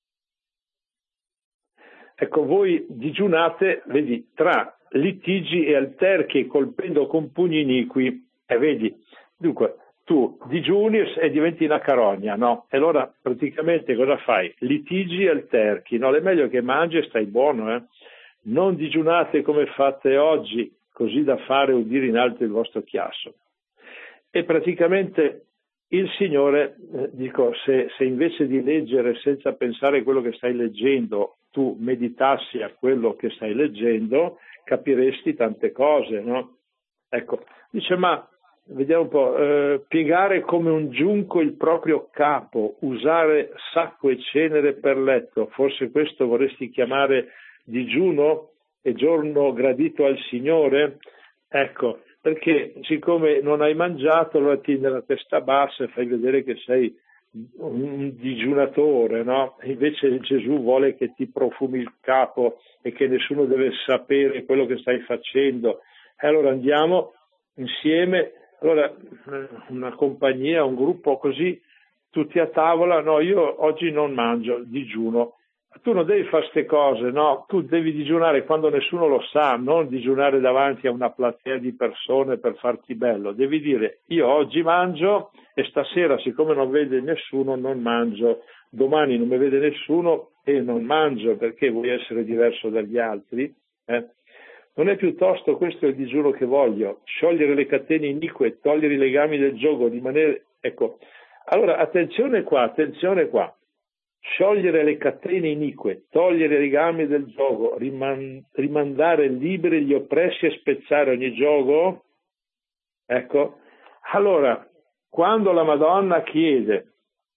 Ecco, voi digiunate, vedi, tra litigi e alterchi, colpendo con pugni iniqui, e vedi, dunque, tu digiuni e diventi una carogna, no? E allora praticamente cosa fai? Litigi e alterchi, no? È meglio che mangi e stai buono, eh? Non digiunate come fate oggi, così da fare udire in alto il vostro chiasso. E praticamente il Signore, eh, dico, se, se invece di leggere senza pensare a quello che stai leggendo, tu meditassi a quello che stai leggendo, capiresti tante cose, no? Ecco, dice, ma vediamo un po', eh, piegare come un giunco il proprio capo, usare sacco e cenere per letto, forse questo vorresti chiamare digiuno e giorno gradito al Signore? Ecco, perché siccome non hai mangiato, allora tieni la testa bassa e fai vedere che sei un digiunatore, no? Invece Gesù vuole che ti profumi il capo e che nessuno deve sapere quello che stai facendo. E allora andiamo insieme, allora una compagnia, un gruppo così, tutti a tavola, no, io oggi non mangio, digiuno. Tu non devi fare queste cose, no? Tu devi digiunare quando nessuno lo sa, non digiunare davanti a una platea di persone per farti bello. Devi dire: io oggi mangio e stasera, siccome non vede nessuno, non mangio. Domani non mi vede nessuno e non mangio, perché vuoi essere diverso dagli altri? Eh? Non è piuttosto questo il digiuno che voglio? Sciogliere le catene inique, togliere i legami del gioco, rimanere... Ecco, allora attenzione qua, attenzione qua. Sciogliere le catene inique, togliere i legami del gioco, riman- rimandare liberi gli oppressi e spezzare ogni gioco. Ecco, allora, quando la Madonna chiede,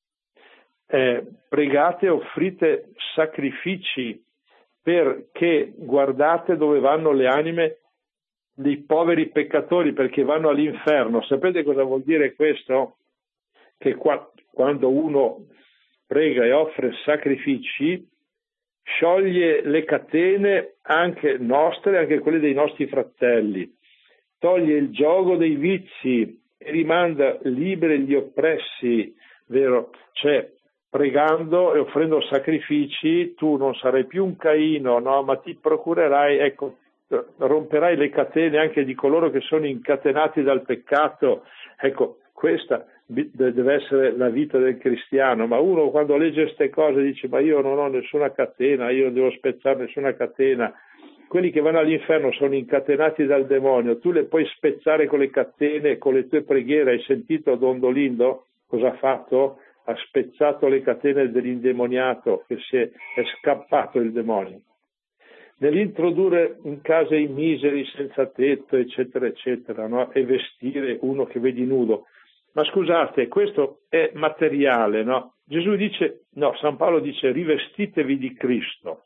eh, pregate e offrite sacrifici perché guardate dove vanno le anime dei poveri peccatori, perché vanno all'inferno, sapete cosa vuol dire questo? Che qua, quando uno prega e offre sacrifici, scioglie le catene anche nostre, anche quelle dei nostri fratelli, toglie il giogo dei vizi e rimanda liberi gli oppressi, vero? Cioè, pregando e offrendo sacrifici, tu non sarai più un Caino, no? Ma ti procurerai, ecco, romperai le catene anche di coloro che sono incatenati dal peccato. Ecco, questa deve essere la vita del cristiano. Ma uno quando legge queste cose dice: ma io non ho nessuna catena, io non devo spezzare nessuna catena. Quelli che vanno all'inferno sono incatenati dal demonio, tu le puoi spezzare con le catene, con le tue preghiere. Hai sentito Don Dolindo cosa ha fatto? Ha spezzato le catene dell'indemoniato, che si è, è scappato il demonio. Nell'introdurre in casa i miseri senza tetto, eccetera, eccetera, no? E vestire uno che vedi nudo. Ma scusate, questo è materiale, no? Gesù dice, no, San Paolo dice: rivestitevi di Cristo.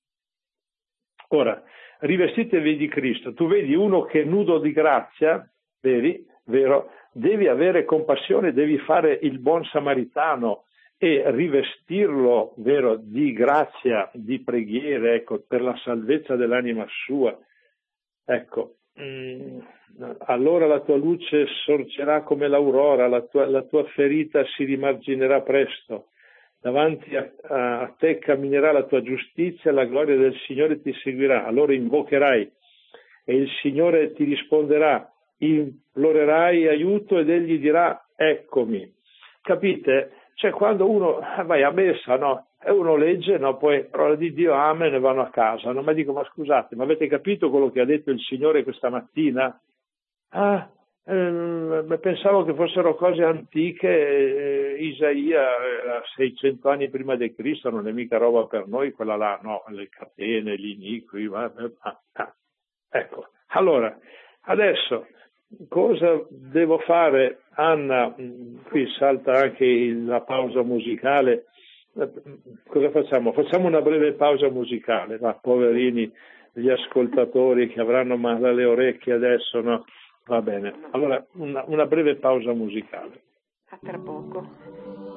Ora, rivestitevi di Cristo. Tu vedi uno che è nudo di grazia, vedi, vero? Devi avere compassione, devi fare il buon samaritano e rivestirlo, vero, di grazia, di preghiere, ecco, per la salvezza dell'anima sua. Ecco, mm, allora la tua luce sorgerà come l'aurora, la tua, la tua ferita si rimarginerà presto. Davanti a, a, a te camminerà la tua giustizia, la gloria del Signore ti seguirà. Allora invocherai e il Signore ti risponderà, implorerai aiuto ed egli dirà: eccomi. Capite? Cioè, quando uno vai a messa, no? E uno legge, no? Poi parola di Dio, amen, e vanno a casa. No? Ma dico: ma scusate, ma avete capito quello che ha detto il Signore questa mattina? Ah, eh, pensavo che fossero cose antiche. eh, Isaia, eh, seicento anni prima di Cristo, non è mica roba per noi quella là, no? Le catene, gli iniqui, ma, ah, ah. Ecco, allora, adesso cosa devo fare? Anna, qui salta anche la pausa musicale. Cosa facciamo? Facciamo una breve pausa musicale, ma poverini gli ascoltatori che avranno male alle orecchie adesso, no? Va bene. Allora, una, una breve pausa musicale. A tra poco.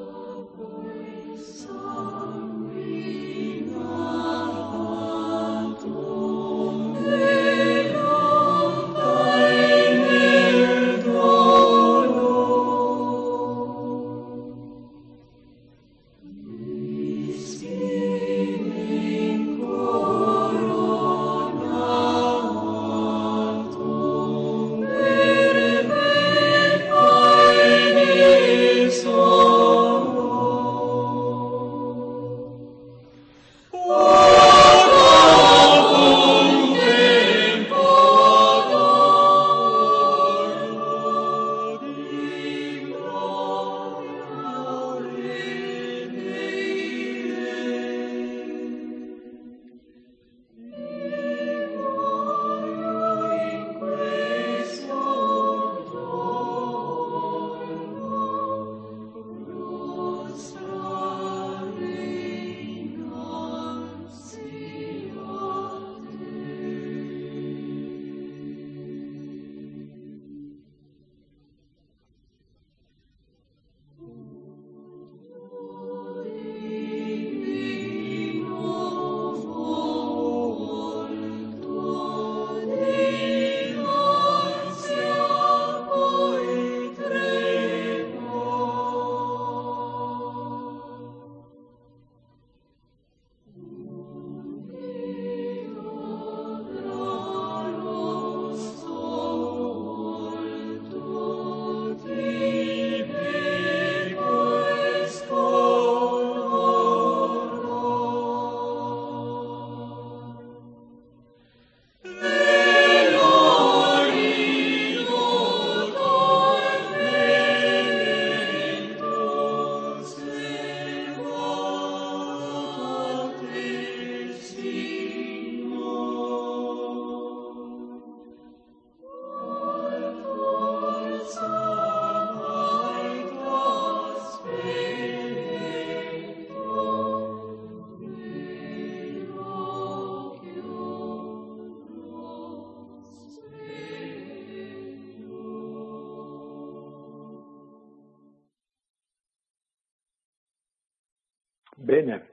Bene,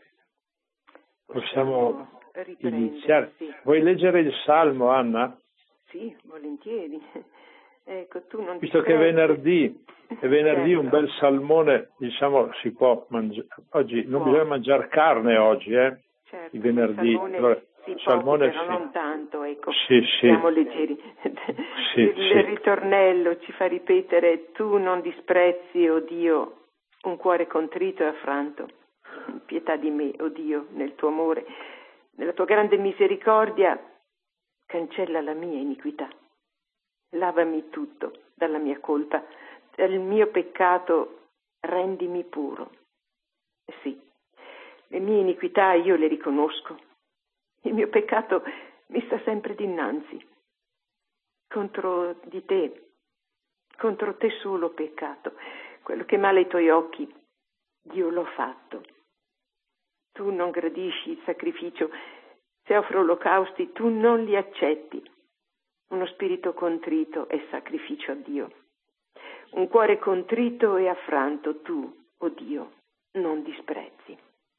possiamo iniziare. Sì. Vuoi leggere il Salmo, Anna? Sì, volentieri. Ecco, tu non Visto ti che è prendi. venerdì, è venerdì Certo. un bel salmone, diciamo, si può mangiare. Oggi Si non può. bisogna mangiare carne oggi, eh? Certo, Il venerdì. il salmone Allora, Sì, Salmone, poco, però sì. non tanto, ecco, Sì, sì. siamo leggeri. Sì, Il sì. ritornello ci fa ripetere: tu non disprezzi, o Dio, un cuore contrito e affranto. Pietà di me, o Dio, nel tuo amore, nella tua grande misericordia, cancella la mia iniquità. Lavami tutto dalla mia colpa, dal mio peccato rendimi puro. Sì, le mie iniquità io le riconosco. Il mio peccato mi sta sempre dinanzi. Contro di te, contro te solo ho peccato. Quello che male ai tuoi occhi, Dio l'ho fatto. Tu non gradisci il sacrificio. Se offro olocausti, tu non li accetti. Uno spirito contrito è sacrificio a Dio. Un cuore contrito e affranto tu, o Dio, non disprezzi.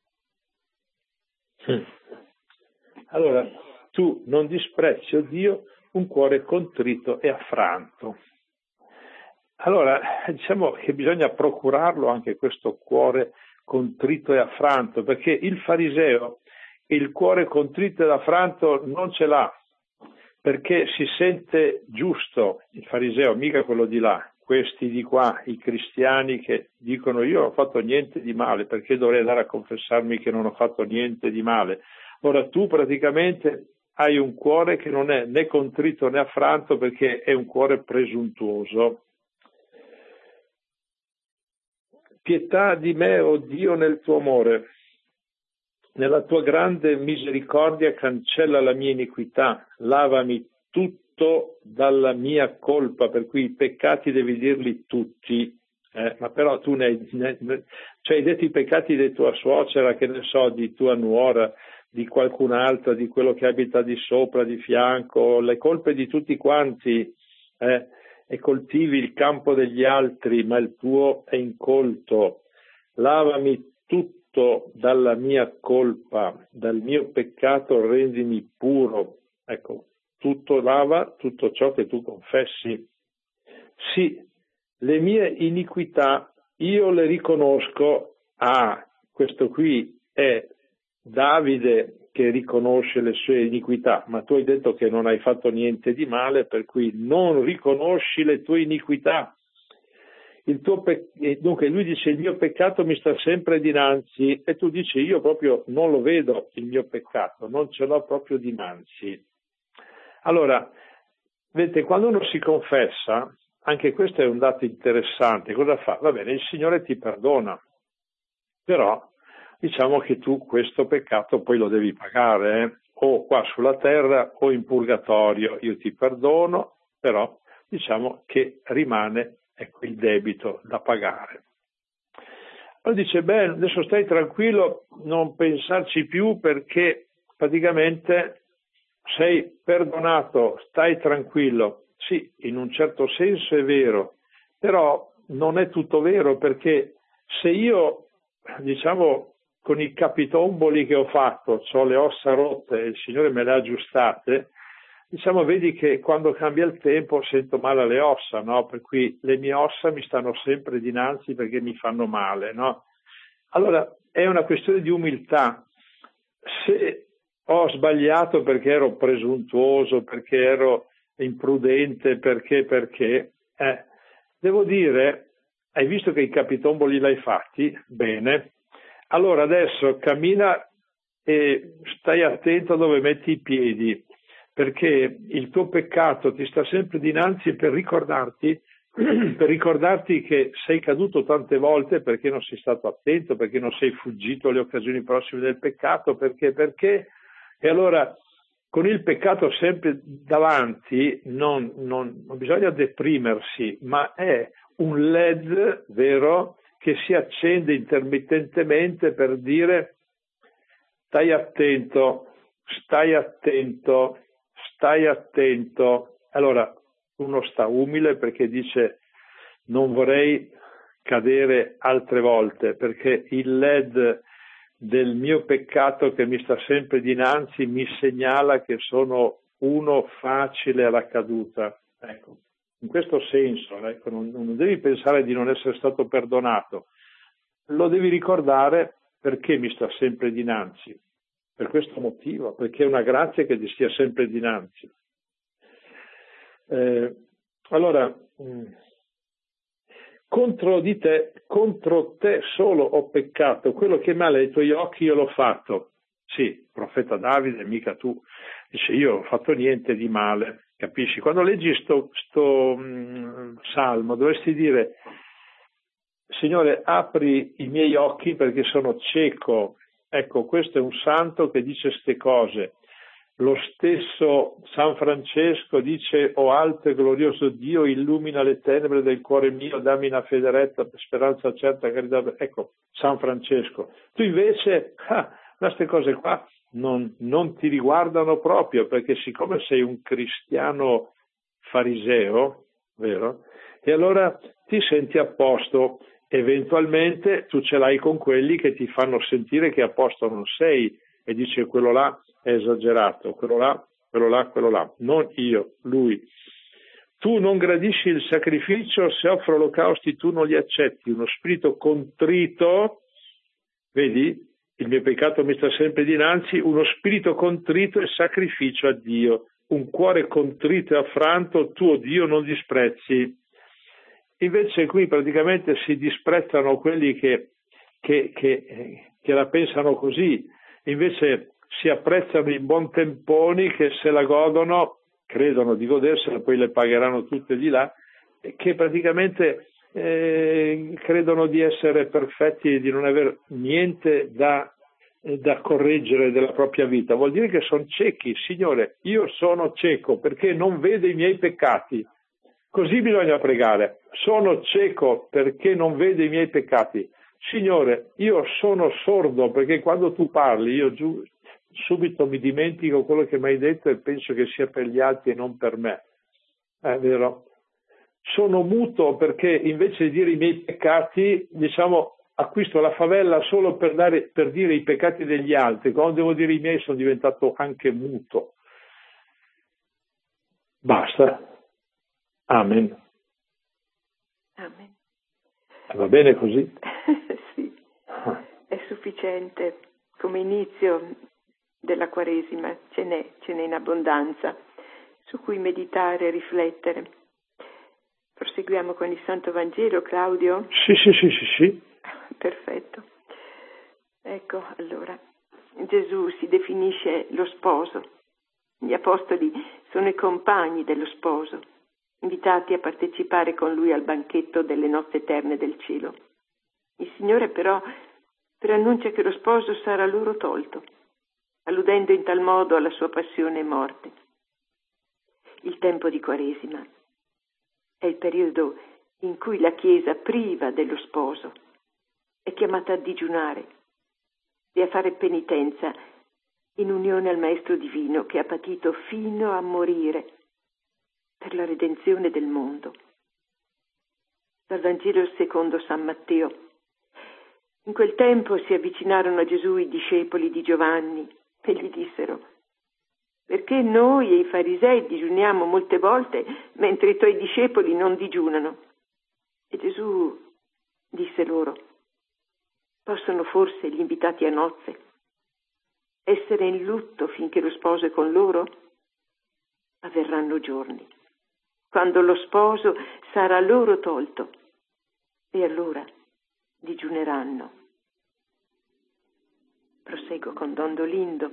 Mm. Allora, tu non disprezzi, o Dio, un cuore contrito e affranto. Allora, diciamo che bisogna procurarlo anche questo cuore contrito e affranto, perché il fariseo il cuore contrito ed affranto non ce l'ha, perché si sente giusto, il fariseo, mica quello di là, questi di qua, i cristiani che dicono io non ho fatto niente di male, perché dovrei andare a confessarmi che non ho fatto niente di male? Ora tu praticamente hai un cuore che non è né contrito né affranto, perché è un cuore presuntuoso. Pietà di me, o Dio, nel tuo amore. Nella tua grande misericordia cancella la mia iniquità, lavami tutto dalla mia colpa, per cui i peccati devi dirli tutti, eh? Ma però tu ne hai, ne, cioè hai detto i peccati di tua suocera, che ne so, di tua nuora, di qualcun altro, di quello che abita di sopra, di fianco, le colpe di tutti quanti, eh? E coltivi il campo degli altri, ma il tuo è incolto. Lavami tutto dalla mia colpa, dal mio peccato rendimi puro. Ecco, tutto lava, tutto ciò che tu confessi. Sì, le mie iniquità io le riconosco. Ah, questo qui è Davide che riconosce le sue iniquità, ma tu hai detto che non hai fatto niente di male, per cui non riconosci le tue iniquità. Il tuo pe- dunque lui dice il mio peccato mi sta sempre dinanzi, e tu dici io proprio non lo vedo il mio peccato, non ce l'ho proprio dinanzi. Allora, vedete, quando uno si confessa, anche questo è un dato interessante, cosa fa? Va bene, il Signore ti perdona, però diciamo che tu questo peccato poi lo devi pagare, eh? O qua sulla terra o in purgatorio. Io ti perdono, però diciamo che rimane, ecco, il debito da pagare. Allora dice, beh, adesso stai tranquillo, non pensarci più, perché praticamente sei perdonato, stai tranquillo. Sì, in un certo senso è vero, però non è tutto vero, perché se io, diciamo, con i capitomboli che ho fatto, ho le ossa rotte e il Signore me le ha aggiustate, diciamo, vedi che quando cambia il tempo sento male alle ossa, no? Per cui le mie ossa mi stanno sempre dinanzi perché mi fanno male, no? Allora è una questione di umiltà. Se ho sbagliato perché ero presuntuoso, perché ero imprudente, perché, perché, eh, devo dire, hai visto che i capitomboli l'hai fatti? Bene. Allora adesso cammina e stai attento dove metti i piedi, perché il tuo peccato ti sta sempre dinanzi per ricordarti, per ricordarti che sei caduto tante volte perché non sei stato attento, perché non sei fuggito alle occasioni prossime del peccato, perché, perché, e allora con il peccato sempre davanti non, non, non bisogna deprimersi, ma è un L E D, vero, che si accende intermittentemente per dire stai attento, stai attento, stai attento. Allora uno sta umile perché dice non vorrei cadere altre volte, perché il L E D del mio peccato che mi sta sempre dinanzi mi segnala che sono uno facile alla caduta. Ecco, in questo senso, ecco, non, non devi pensare di non essere stato perdonato, lo devi ricordare perché mi sta sempre dinanzi. per questo motivo, perché è una grazia che ti stia sempre dinanzi. Eh, allora, mh, contro di te, contro te solo ho peccato, quello che è male ai tuoi occhi io l'ho fatto. Sì, profeta Davide, mica tu. Dice, io non ho fatto niente di male, capisci? Quando leggi sto, sto mh, salmo, dovresti dire, Signore, apri i miei occhi perché sono cieco. Ecco, questo è un santo che dice queste cose. Lo stesso San Francesco dice, o alto e glorioso Dio, illumina le tenebre del cuore mio, dammi una fede retta, speranza certa, carità. Ecco, San Francesco. Tu invece, ah, queste cose qua non, non ti riguardano proprio, perché siccome sei un cristiano fariseo, vero? E allora ti senti a posto. Eventualmente tu ce l'hai con quelli che ti fanno sentire che a posto non sei e dice quello là è esagerato, quello là, quello là, quello là, non io, lui. Tu non gradisci il sacrificio, se offro olocausti tu non li accetti, uno spirito contrito, vedi, il mio peccato mi sta sempre dinanzi, uno spirito contrito è sacrificio a Dio, un cuore contrito e affranto, tuo Dio non disprezzi. Invece qui praticamente si disprezzano quelli che, che, che, che la pensano così, invece si apprezzano i buontemponi che se la godono, credono di godersela, poi le pagheranno tutte di là, che praticamente eh, credono di essere perfetti e di non aver niente da, da correggere della propria vita. Vuol dire che sono ciechi. Signore, io sono cieco perché non vedo i miei peccati. Così bisogna pregare. Sono cieco perché non vedo i miei peccati. Signore, io sono sordo perché quando tu parli io giù, subito mi dimentico quello che mi hai detto e penso che sia per gli altri e non per me. È vero? Sono muto perché invece di dire i miei peccati, diciamo, acquisto la favella solo per, dare, per dire i peccati degli altri. Quando devo dire i miei sono diventato anche muto. Basta. Amen. Amen. Va bene così? Sì, è sufficiente come inizio della Quaresima, ce n'è, ce n'è in abbondanza su cui meditare e riflettere. Proseguiamo con il Santo Vangelo, Claudio? Sì, sì, sì, sì, sì. Perfetto. Ecco, allora, Gesù si definisce lo sposo. Gli apostoli sono i compagni dello sposo, invitati a partecipare con lui al banchetto delle nozze eterne del cielo. Il Signore però preannuncia che lo sposo sarà loro tolto, alludendo in tal modo alla sua passione e morte. Il tempo di Quaresima è il periodo in cui la Chiesa, priva dello sposo, è chiamata a digiunare e a fare penitenza in unione al Maestro Divino che ha patito fino a morire per la redenzione del mondo. Dal Vangelo secondo San Matteo. In quel tempo si avvicinarono a Gesù i discepoli di Giovanni e gli dissero: perché noi e i farisei digiuniamo molte volte mentre i tuoi discepoli non digiunano? E Gesù disse loro: possono forse gli invitati a nozze essere in lutto finché lo sposo è con loro? Avverranno giorni quando lo sposo sarà loro tolto e allora digiuneranno. Proseguo con Don Dolindo.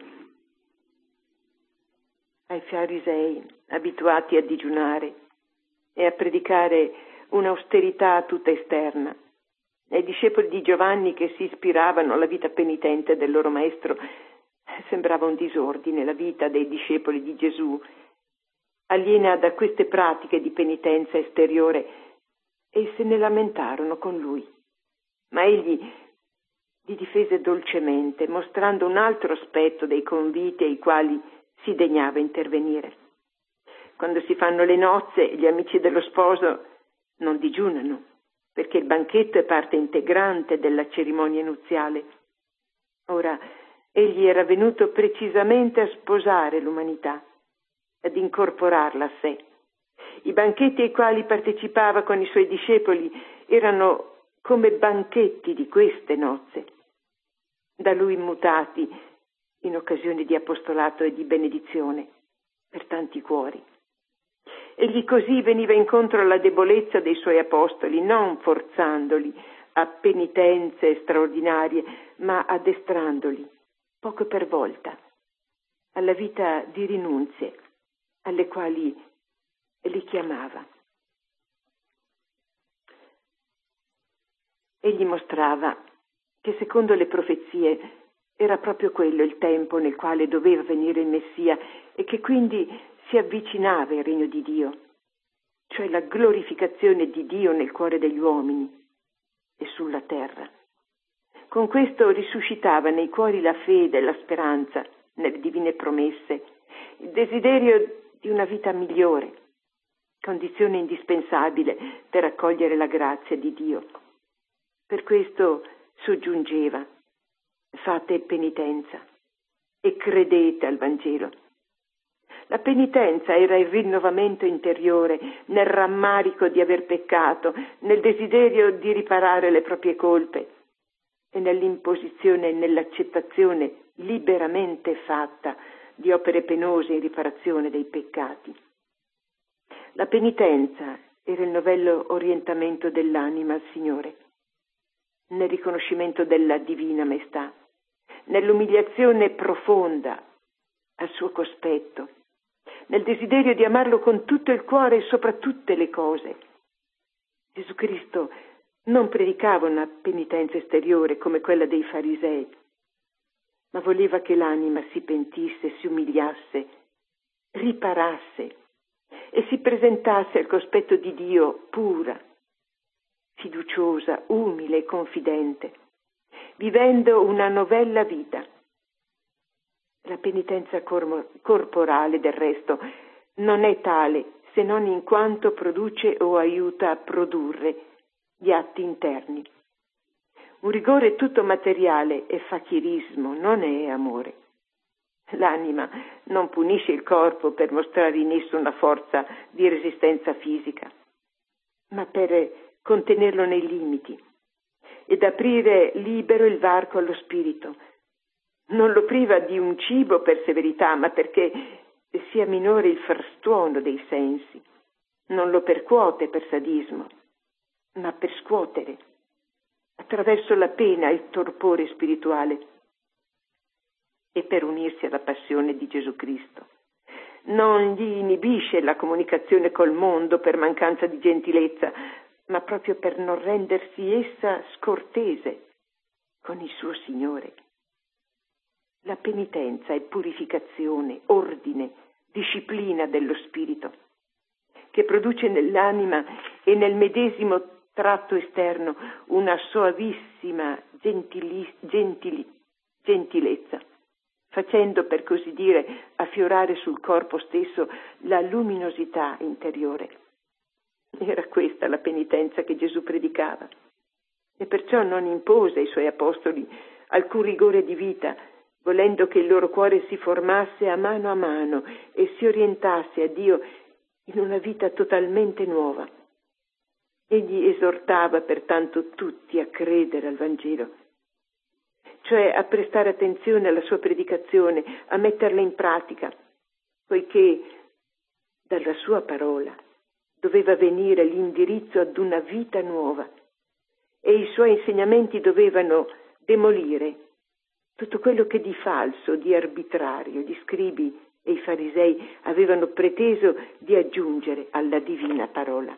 Ai farisei, abituati a digiunare e a predicare un'austerità tutta esterna, ai discepoli di Giovanni che si ispiravano alla vita penitente del loro maestro, sembrava un disordine la vita dei discepoli di Gesù, aliena da queste pratiche di penitenza esteriore, e se ne lamentarono con lui. Ma egli li difese dolcemente, mostrando un altro aspetto dei conviti ai quali si degnava intervenire. Quando si fanno le nozze, gli amici dello sposo non digiunano, perché il banchetto è parte integrante della cerimonia nuziale. Ora, egli era venuto precisamente a sposare l'umanità, ad incorporarla a sé. I banchetti ai quali partecipava con i suoi discepoli erano come banchetti di queste nozze. Da lui immutati, in occasione di apostolato e di benedizione per tanti cuori. Egli così veniva incontro alla debolezza dei suoi apostoli, non forzandoli a penitenze straordinarie, ma addestrandoli, poco per volta, alla vita di rinunzie, alle quali li chiamava. Egli mostrava che secondo le profezie era proprio quello il tempo nel quale doveva venire il Messia e che quindi si avvicinava il regno di Dio, cioè la glorificazione di Dio nel cuore degli uomini e sulla terra. Con questo risuscitava nei cuori la fede e la speranza nelle divine promesse, il desiderio di una vita migliore, condizione indispensabile per accogliere la grazia di Dio. Per questo soggiungeva: fate penitenza e credete al Vangelo. La penitenza era il rinnovamento interiore nel rammarico di aver peccato, nel desiderio di riparare le proprie colpe e nell'imposizione e nell'accettazione liberamente fatta di opere penose in riparazione dei peccati. La penitenza era il novello orientamento dell'anima al Signore, nel riconoscimento della divina maestà, nell'umiliazione profonda al suo cospetto, nel desiderio di amarlo con tutto il cuore e sopra tutte le cose. Gesù Cristo non predicava una penitenza esteriore come quella dei farisei, ma voleva che l'anima si pentisse, si umiliasse, riparasse e si presentasse al cospetto di Dio pura, fiduciosa, umile e confidente, vivendo una novella vita. La penitenza cor- corporale, del resto, non è tale se non in quanto produce o aiuta a produrre gli atti interni. Un rigore tutto materiale è fakirismo, non è amore. L'anima non punisce il corpo per mostrare in esso una forza di resistenza fisica, ma per contenerlo nei limiti ed aprire libero il varco allo spirito. Non lo priva di un cibo per severità, ma perché sia minore il frastuono dei sensi. Non lo percuote per sadismo, ma per scuotere, attraverso la pena il torpore spirituale e per unirsi alla passione di Gesù Cristo. Non gli inibisce la comunicazione col mondo per mancanza di gentilezza, ma proprio per non rendersi essa scortese con il suo Signore. La penitenza è purificazione, ordine, disciplina dello spirito, che produce nell'anima e nel medesimo tratto esterno una soavissima gentili, gentili, gentilezza, facendo, per così dire, affiorare sul corpo stesso la luminosità interiore. Era questa la penitenza che Gesù predicava, e perciò non impose ai suoi apostoli alcun rigore di vita, volendo che il loro cuore si formasse a mano a mano e si orientasse a Dio in una vita totalmente nuova. Egli esortava pertanto tutti a credere al Vangelo, cioè a prestare attenzione alla sua predicazione, a metterla in pratica, poiché dalla sua parola doveva venire l'indirizzo ad una vita nuova e i suoi insegnamenti dovevano demolire tutto quello che di falso, di arbitrario, gli scribi e i farisei avevano preteso di aggiungere alla divina parola.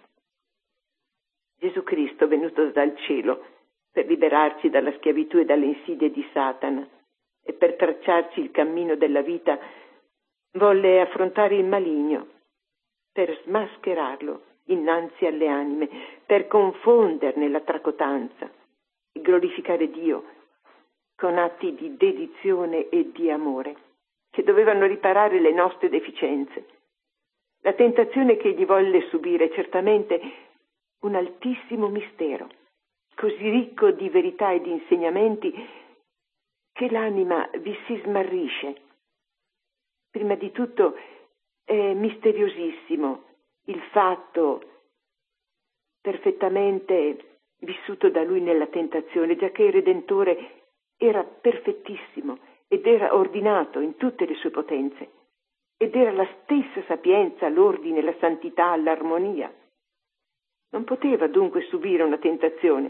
Gesù Cristo, venuto dal cielo per liberarci dalla schiavitù e dalle insidie di Satana e per tracciarci il cammino della vita, volle affrontare il maligno per smascherarlo innanzi alle anime, per confonderne la tracotanza e glorificare Dio con atti di dedizione e di amore, che dovevano riparare le nostre deficienze. La tentazione che egli volle subire è certamente un altissimo mistero, così ricco di verità e di insegnamenti che l'anima vi si smarrisce. Prima di tutto è misteriosissimo il fatto perfettamente vissuto da lui nella tentazione, giacché il Redentore era perfettissimo ed era ordinato in tutte le sue potenze, ed era la stessa sapienza, l'ordine, la santità, l'armonia. Non poteva dunque subire una tentazione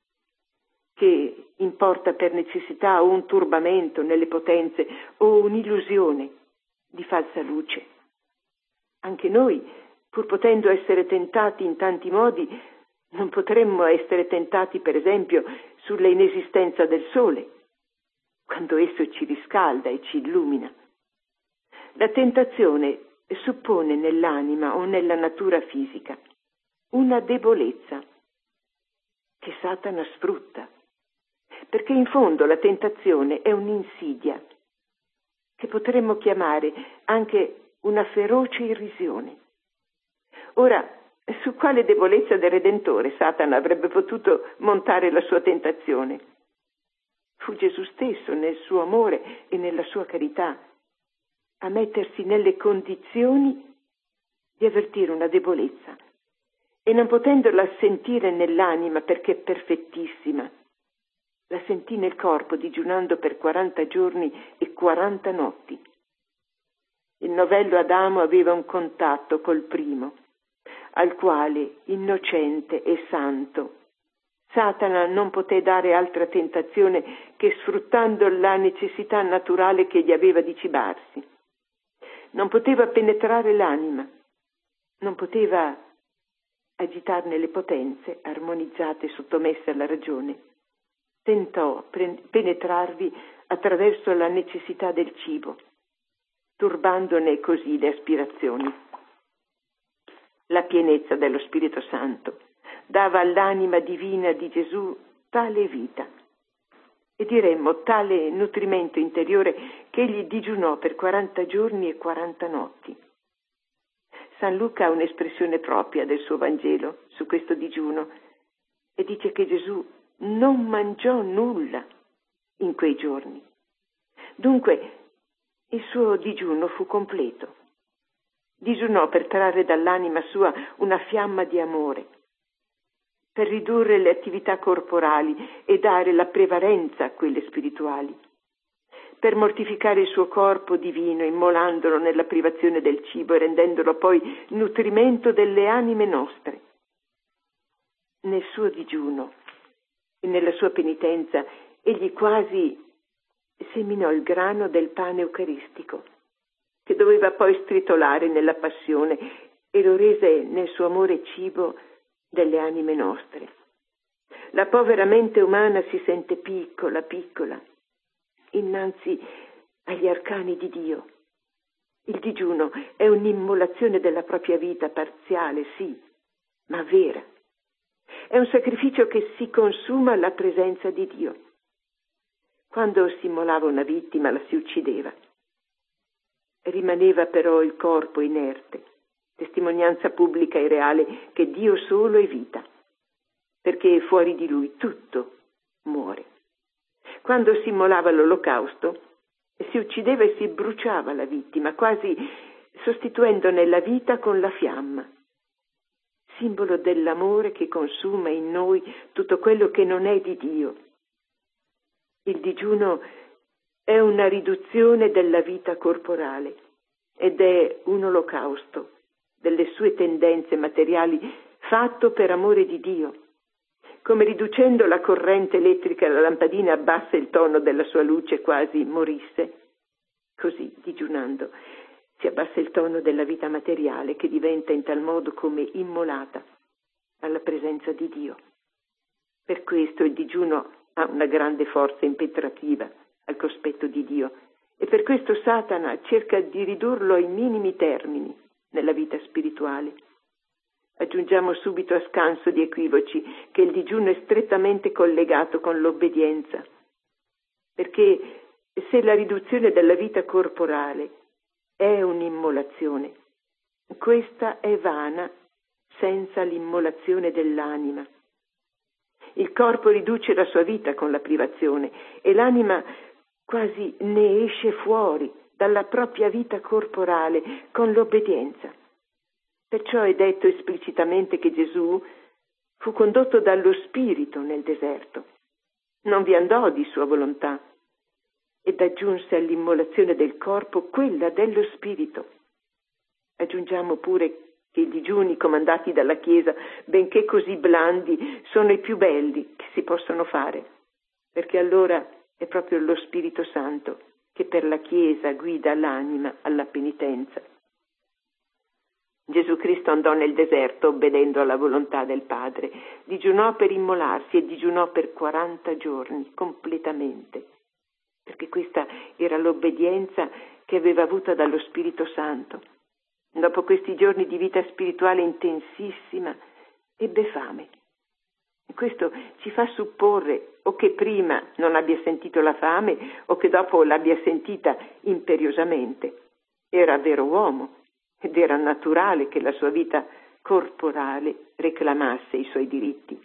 che importa per necessità o un turbamento nelle potenze o un'illusione di falsa luce. Anche noi, pur potendo essere tentati in tanti modi, non potremmo essere tentati, per esempio, sulla inesistenza del sole, quando esso ci riscalda e ci illumina. La tentazione suppone nell'anima o nella natura fisica una debolezza che Satana sfrutta, perché in fondo la tentazione è un'insidia che potremmo chiamare anche una feroce irrisione. Ora, su quale debolezza del Redentore Satana avrebbe potuto montare la sua tentazione? Fu Gesù stesso, nel suo amore e nella sua carità, a mettersi nelle condizioni di avvertire una debolezza e non potendola sentire nell'anima perché è perfettissima, la sentì nel corpo digiunando per quaranta giorni e quaranta notti. Il novello Adamo aveva un contatto col primo, al quale, innocente e santo, Satana non poté dare altra tentazione che sfruttando la necessità naturale che gli aveva di cibarsi. Non poteva penetrare l'anima, non poteva agitarne le potenze, armonizzate e sottomesse alla ragione. Tentò pre- penetrarvi attraverso la necessità del cibo, turbandone così le aspirazioni. La pienezza dello Spirito Santo dava all'anima divina di Gesù tale vita, e diremmo tale nutrimento interiore che egli digiunò per quaranta giorni e quaranta notti. San Luca ha un'espressione propria del suo Vangelo su questo digiuno e dice che Gesù non mangiò nulla in quei giorni. Dunque il suo digiuno fu completo. Digiunò per trarre dall'anima sua una fiamma di amore, per ridurre le attività corporali e dare la prevalenza a quelle spirituali, per mortificare il suo corpo divino, immolandolo nella privazione del cibo e rendendolo poi nutrimento delle anime nostre. Nel suo digiuno e nella sua penitenza egli quasi seminò il grano del pane eucaristico, che doveva poi stritolare nella passione, e lo rese nel suo amore cibo delle anime nostre. La povera mente umana si sente piccola, piccola, innanzi agli arcani di Dio. Il digiuno è un'immolazione della propria vita, parziale, sì, ma vera. È un sacrificio che si consuma alla presenza di Dio. Quando si immolava una vittima, la si uccideva. Rimaneva però il corpo inerte, testimonianza pubblica e reale che Dio solo è vita, perché fuori di Lui tutto muore. Quando si immolava l'olocausto, si uccideva e si bruciava la vittima, quasi sostituendone la vita con la fiamma, simbolo dell'amore che consuma in noi tutto quello che non è di Dio. Il digiuno è una riduzione della vita corporale ed è un olocausto delle sue tendenze materiali fatto per amore di Dio. Come riducendo la corrente elettrica la lampadina abbassa il tono della sua luce quasi morisse, così digiunando si abbassa il tono della vita materiale che diventa in tal modo come immolata alla presenza di Dio. Per questo il digiuno ha una grande forza impetrativa al cospetto di Dio e per questo Satana cerca di ridurlo ai minimi termini nella vita spirituale. Aggiungiamo subito a scanso di equivoci che il digiuno è strettamente collegato con l'obbedienza, perché se la riduzione della vita corporale è un'immolazione, questa è vana senza l'immolazione dell'anima. Il corpo riduce la sua vita con la privazione e l'anima quasi ne esce fuori dalla propria vita corporale con l'obbedienza. Perciò è detto esplicitamente che Gesù fu condotto dallo Spirito nel deserto. Non vi andò di sua volontà. ed aggiunse all'immolazione del corpo quella dello spirito. Aggiungiamo pure che i digiuni comandati dalla Chiesa, benché così blandi, sono i più belli che si possono fare, perché allora è proprio lo Spirito Santo che per la Chiesa guida l'anima alla penitenza. Gesù Cristo andò nel deserto obbedendo alla volontà del Padre, digiunò per immolarsi e digiunò per quaranta giorni completamente, perché questa era l'obbedienza che aveva avuta dallo Spirito Santo. Dopo questi giorni di vita spirituale intensissima, ebbe fame. E questo ci fa supporre o che prima non abbia sentito la fame o che dopo l'abbia sentita imperiosamente. Era vero uomo ed era naturale che la sua vita corporale reclamasse i suoi diritti.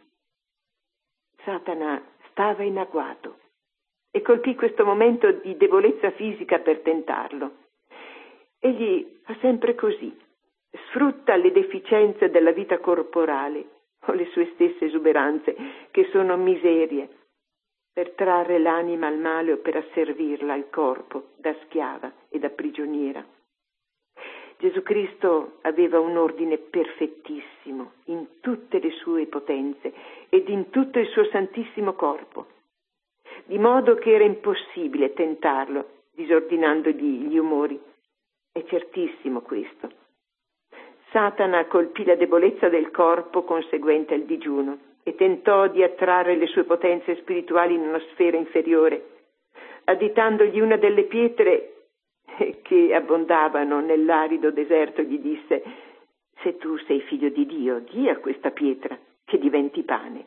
Satana stava in agguato e colpì questo momento di debolezza fisica per tentarlo. Egli fa sempre così, sfrutta le deficienze della vita corporale o le sue stesse esuberanze, che sono miserie, per trarre l'anima al male o per asservirla al corpo da schiava e da prigioniera. Gesù Cristo aveva un ordine perfettissimo in tutte le sue potenze ed in tutto il suo santissimo corpo, di modo che era impossibile tentarlo disordinandogli gli umori. È certissimo questo. Satana colpì la debolezza del corpo conseguente al digiuno e tentò di attrarre le sue potenze spirituali in una sfera inferiore, additandogli una delle pietre che abbondavano nell'arido deserto. Gli disse: se tu sei figlio di Dio, di a questa pietra che diventi pane.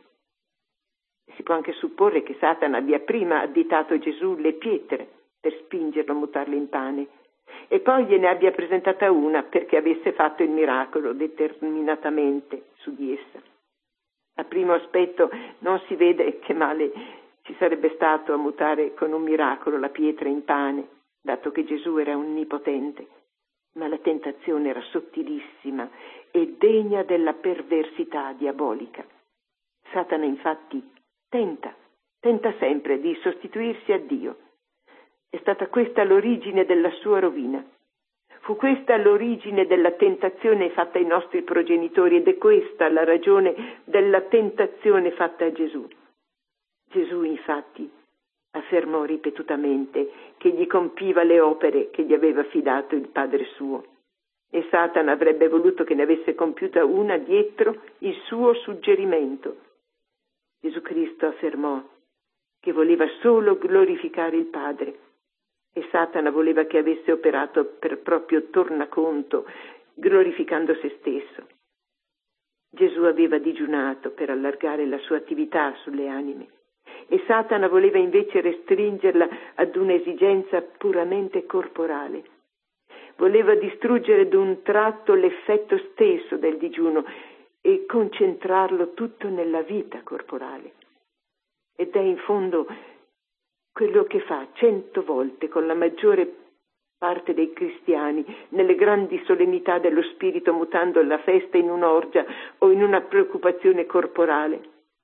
Si può anche supporre che Satana abbia prima additato a Gesù le pietre per spingerlo a mutarle in pane e poi gliene abbia presentata una perché avesse fatto il miracolo determinatamente su di essa. A primo aspetto non si vede che male ci sarebbe stato a mutare con un miracolo la pietra in pane, dato che Gesù era onnipotente, ma la tentazione era sottilissima e degna della perversità diabolica. Satana infatti tenta, tenta sempre di sostituirsi a Dio. È stata questa l'origine della sua rovina. Fu questa l'origine della tentazione fatta ai nostri progenitori ed è questa la ragione della tentazione fatta a Gesù. Gesù infatti affermò ripetutamente che gli compiva le opere che gli aveva affidato il Padre suo e Satana avrebbe voluto che ne avesse compiuta una dietro il suo suggerimento. Gesù Cristo affermò che voleva solo glorificare il Padre e Satana voleva che avesse operato per proprio tornaconto, glorificando se stesso. Gesù aveva digiunato per allargare la sua attività sulle anime e Satana voleva invece restringerla ad un'esigenza puramente corporale. Voleva distruggere d'un tratto l'effetto stesso del digiuno e concentrarlo tutto nella vita corporale. Ed è in fondo quello che fa cento volte con la maggiore parte dei cristiani nelle grandi solennità dello spirito, mutando la festa in un'orgia o in una preoccupazione corporale.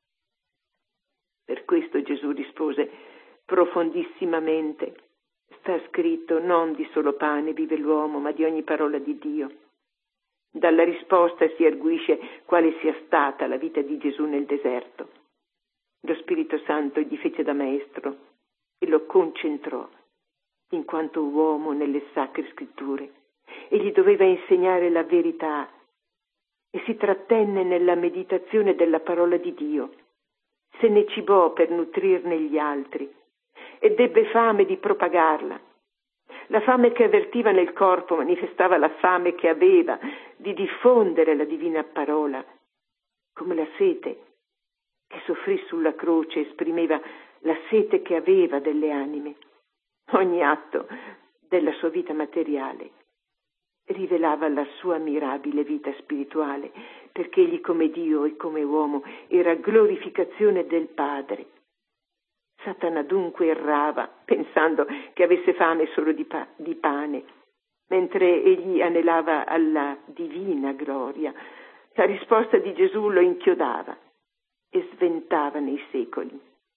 Per questo Gesù rispose profondissimamente: sta scritto, non di solo pane vive l'uomo, ma di ogni parola di Dio. Dalla risposta si arguisce quale sia stata la vita di Gesù nel deserto. Lo Spirito Santo gli fece da maestro e lo concentrò in quanto uomo nelle sacre scritture e gli doveva insegnare la verità e si trattenne nella meditazione della parola di Dio, se ne cibò per nutrirne gli altri ed ebbe fame di propagarla. La fame che avvertiva nel corpo manifestava la fame che aveva di diffondere la divina parola, come la sete che soffrì sulla croce esprimeva la sete che aveva delle anime. Ogni atto della sua vita materiale rivelava la sua mirabile vita spirituale, perché egli come Dio e come uomo era glorificazione del Padre. Satana dunque errava, pensando che avesse fame solo di, pa- di pane, mentre egli anelava alla divina gloria. La risposta di Gesù lo inchiodava e sventava nei secoli.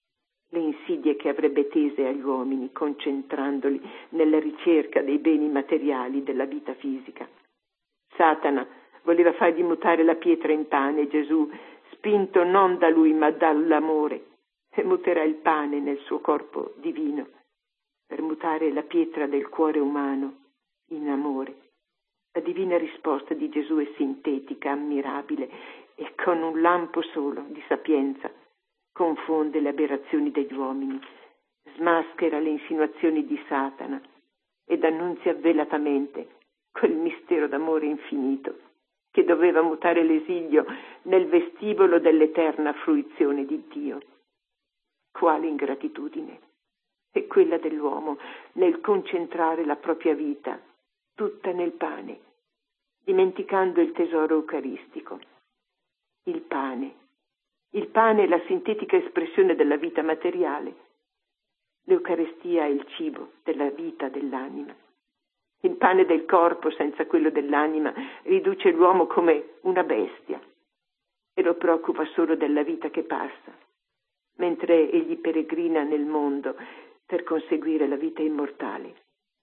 le insidie che avrebbe tese agli uomini, concentrandoli nella ricerca dei beni materiali della vita fisica. Satana voleva fargli mutare la pietra in pane. Gesù, spinto non da lui ma dall'amore, muterà il pane nel suo corpo divino, per mutare la pietra del cuore umano in amore. La divina risposta di Gesù è sintetica, ammirabile e con un lampo solo di sapienza confonde le aberrazioni degli uomini, smaschera le insinuazioni di Satana ed annunzia velatamente quel mistero d'amore infinito che doveva mutare l'esilio nel vestibolo dell'eterna fruizione di Dio. Quale ingratitudine è quella dell'uomo nel concentrare la propria vita tutta nel pane, dimenticando il tesoro eucaristico. Il pane. Il pane è la sintetica espressione della vita materiale. L'Eucaristia è il cibo della vita dell'anima. Il pane del corpo senza quello dell'anima riduce l'uomo come una bestia e lo preoccupa solo della vita che passa, mentre egli peregrina nel mondo per conseguire la vita immortale.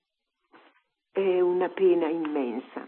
È una pena immensa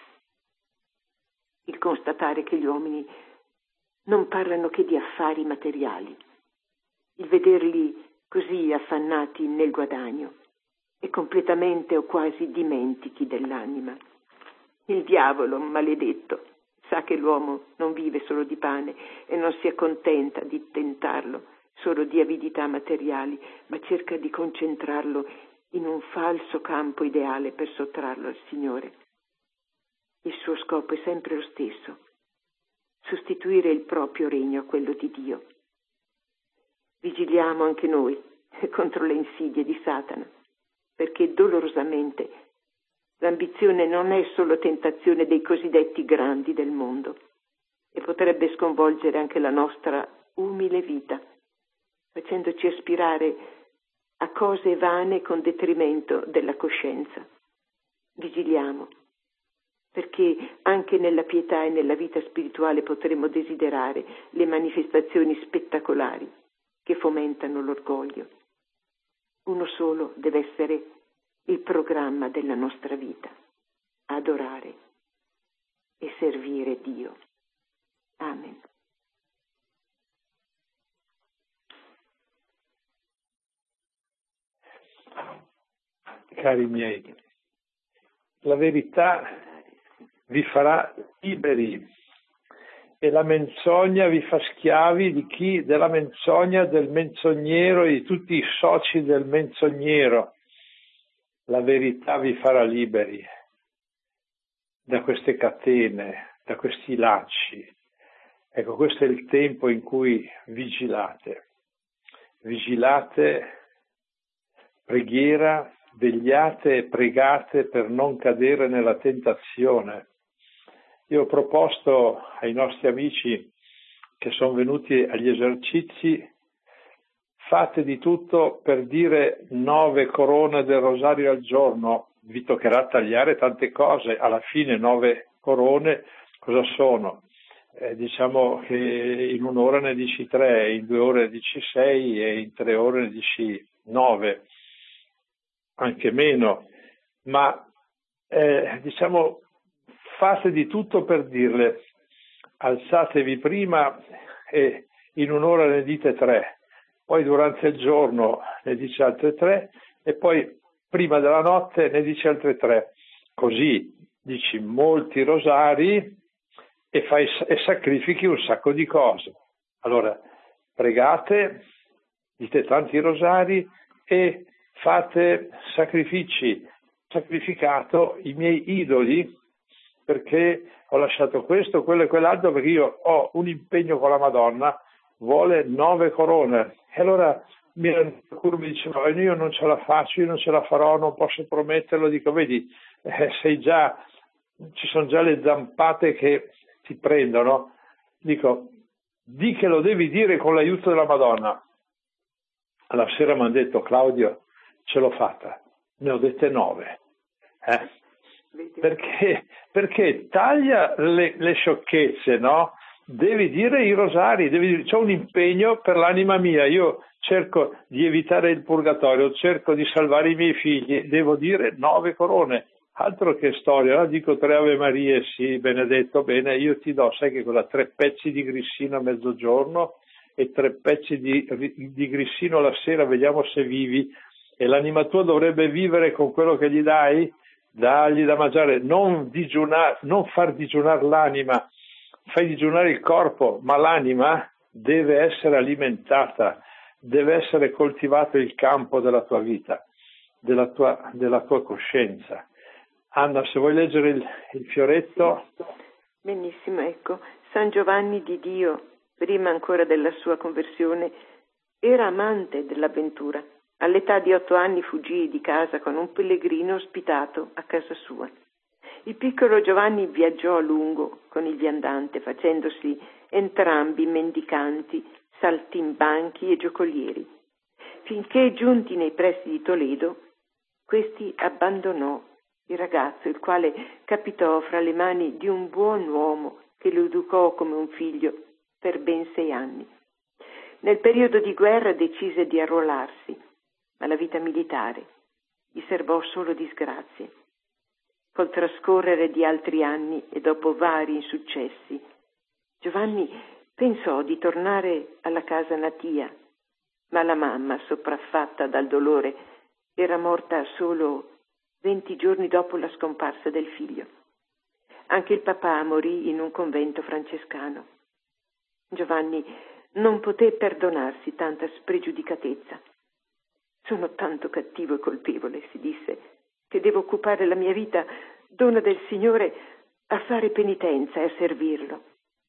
il constatare che gli uomini non parlano che di affari materiali, il vederli così affannati nel guadagno e completamente o quasi dimentichi dell'anima. Il diavolo, maledetto, sa che l'uomo non vive solo di pane e non si accontenta di tentarlo solo di avidità materiali, ma cerca di concentrarlo in un falso campo ideale per sottrarlo al Signore. Il suo scopo è sempre lo stesso: sostituire il proprio regno a quello di Dio. Vigiliamo anche noi contro le insidie di Satana, perché dolorosamente l'ambizione non è solo tentazione dei cosiddetti grandi del mondo e potrebbe sconvolgere anche la nostra umile vita, facendoci aspirare a cose vane con detrimento della coscienza. Vigiliamo, perché anche nella pietà e nella vita spirituale potremo desiderare le manifestazioni spettacolari che fomentano l'orgoglio. Uno solo deve essere il programma della nostra vita: adorare e servire Dio. Amen. Cari miei, la verità vi farà liberi e la menzogna vi fa schiavi di chi? Della menzogna, del menzognero e di tutti i soci del menzognero. La verità vi farà liberi da queste catene, da questi lacci. Ecco, questo è il tempo in cui vigilate. Vigilate, preghiera, vegliate e pregate per non cadere nella tentazione. Io ho proposto ai nostri amici che sono venuti agli esercizi: fate di tutto per dire nove corone del rosario al giorno. Vi toccherà tagliare tante cose, alla fine nove corone cosa sono? Eh, diciamo che in un'ora ne dici tre, in due ore ne dici sei e in tre ore ne dici nove, anche meno, ma eh, diciamo fate di tutto per dirle. Alzatevi prima e in un'ora ne dite tre, poi durante il giorno ne dice altre tre e poi prima della notte ne dice altre tre. Così dici molti rosari e, fai, e sacrifichi un sacco di cose. Allora pregate, dite tanti rosari e fate sacrifici. Sacrificato i miei idoli perché ho lasciato questo, quello e quell'altro, perché io ho un impegno con la Madonna, vuole nove corone. E allora qualcuno mi diceva: io non ce la faccio, io non ce la farò, non posso prometterlo. Dico: vedi, eh, sei già, ci sono già le zampate che ti prendono. Dico: di che lo devi dire con l'aiuto della Madonna. Alla sera mi hanno detto: Claudio, ce l'ho fatta, ne ho dette nove. Eh? Perché, perché taglia le, le sciocchezze, no? devi dire i rosari, devi dire, c'è un impegno per l'anima mia, io cerco di evitare il purgatorio, cerco di salvare i miei figli, devo dire nove corone, altro che storia, no? Dico tre Ave Marie, sì, benedetto, bene, io ti do, sai che cosa, tre pezzi di grissino a mezzogiorno e tre pezzi di, di grissino la sera, vediamo se vivi, e l'anima tua dovrebbe vivere con quello che gli dai, dargli da mangiare, non digiunare, non far digiunare l'anima, fai digiunare il corpo, ma l'anima deve essere alimentata, deve essere coltivato il campo della tua vita, della tua, della tua coscienza. Anna, se vuoi leggere il, il fioretto. Benissimo, ecco. San Giovanni di Dio, prima ancora della sua conversione, era amante dell'avventura. All'età di otto anni fuggì di casa con un pellegrino ospitato a casa sua. Il piccolo Giovanni viaggiò a lungo con il viandante, facendosi entrambi mendicanti, saltimbanchi e giocolieri, finché giunti nei pressi di Toledo, questi abbandonò il ragazzo, il quale capitò fra le mani di un buon uomo che lo educò come un figlio per ben sei anni. Nel periodo di guerra decise di arruolarsi, ma la vita militare gli serbò solo disgrazie. Col trascorrere di altri anni e dopo vari insuccessi, Giovanni pensò di tornare alla casa natia, ma la mamma, sopraffatta dal dolore, era morta solo venti giorni dopo la scomparsa del figlio. Anche il papà morì in un convento francescano. Giovanni non poté perdonarsi tanta spregiudicatezza. Sono tanto cattivo e colpevole, si disse, che devo occupare la mia vita, donna del Signore, a fare penitenza e a servirlo.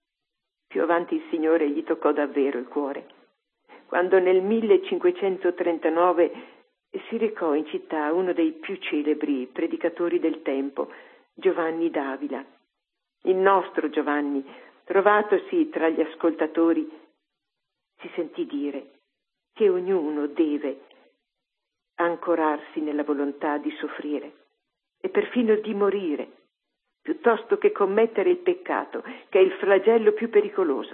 Più avanti il Signore gli toccò davvero il cuore, quando nel millecinquecentotrentanove si recò in città uno dei più celebri predicatori del tempo, Giovanni d'Avila. Il nostro Giovanni, trovatosi tra gli ascoltatori, si sentì dire che ognuno deve ancorarsi nella volontà di soffrire e perfino di morire, piuttosto che commettere il peccato, che è il flagello più pericoloso.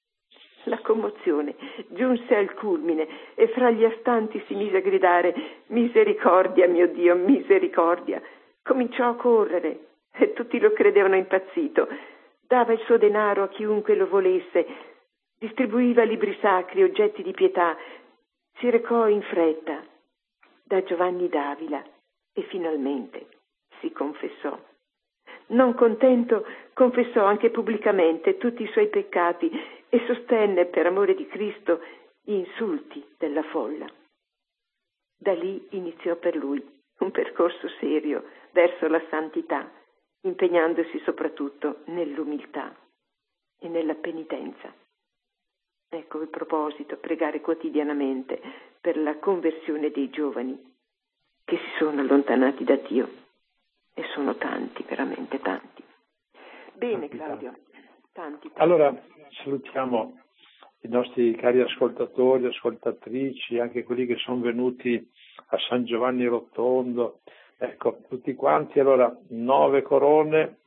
La commozione giunse al culmine e fra gli astanti si mise a gridare: misericordia, mio Dio, misericordia. Cominciò a correre e tutti lo credevano impazzito. Dava il suo denaro a chiunque lo volesse, distribuiva libri sacri, oggetti di pietà. Si recò in fretta da Giovanni d'Avila e finalmente si confessò. Non contento, confessò anche pubblicamente tutti i suoi peccati e sostenne, per amore di Cristo, gli insulti della folla. Da lì iniziò per lui un percorso serio verso la santità, impegnandosi soprattutto nell'umiltà e nella penitenza. Ecco il proposito, pregare quotidianamente per la conversione dei giovani che si sono allontanati da Dio. E sono tanti, veramente tanti. Bene, Claudio, tanti, tanti. Allora, salutiamo i nostri cari ascoltatori, ascoltatrici, anche quelli che sono venuti a San Giovanni Rotondo. Ecco, tutti quanti. Allora, nove corone,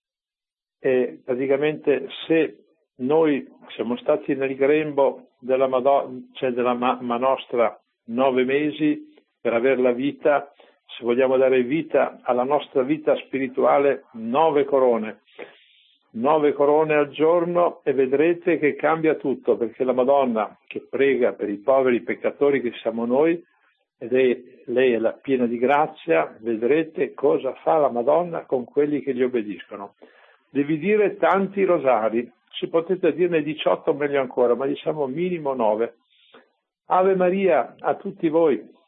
e praticamente se noi siamo stati nel grembo della Madonna, cioè della mamma nostra, nove mesi per avere la vita, se vogliamo dare vita alla nostra vita spirituale, nove corone. Nove corone al giorno e vedrete che cambia tutto, perché la Madonna che prega per i poveri peccatori che siamo noi, ed è, lei è la piena di grazia, vedrete cosa fa la Madonna con quelli che gli obbediscono. Devi dire tanti rosari, ci potete dirne diciotto meglio ancora, ma diciamo minimo nove. Ave Maria a tutti voi.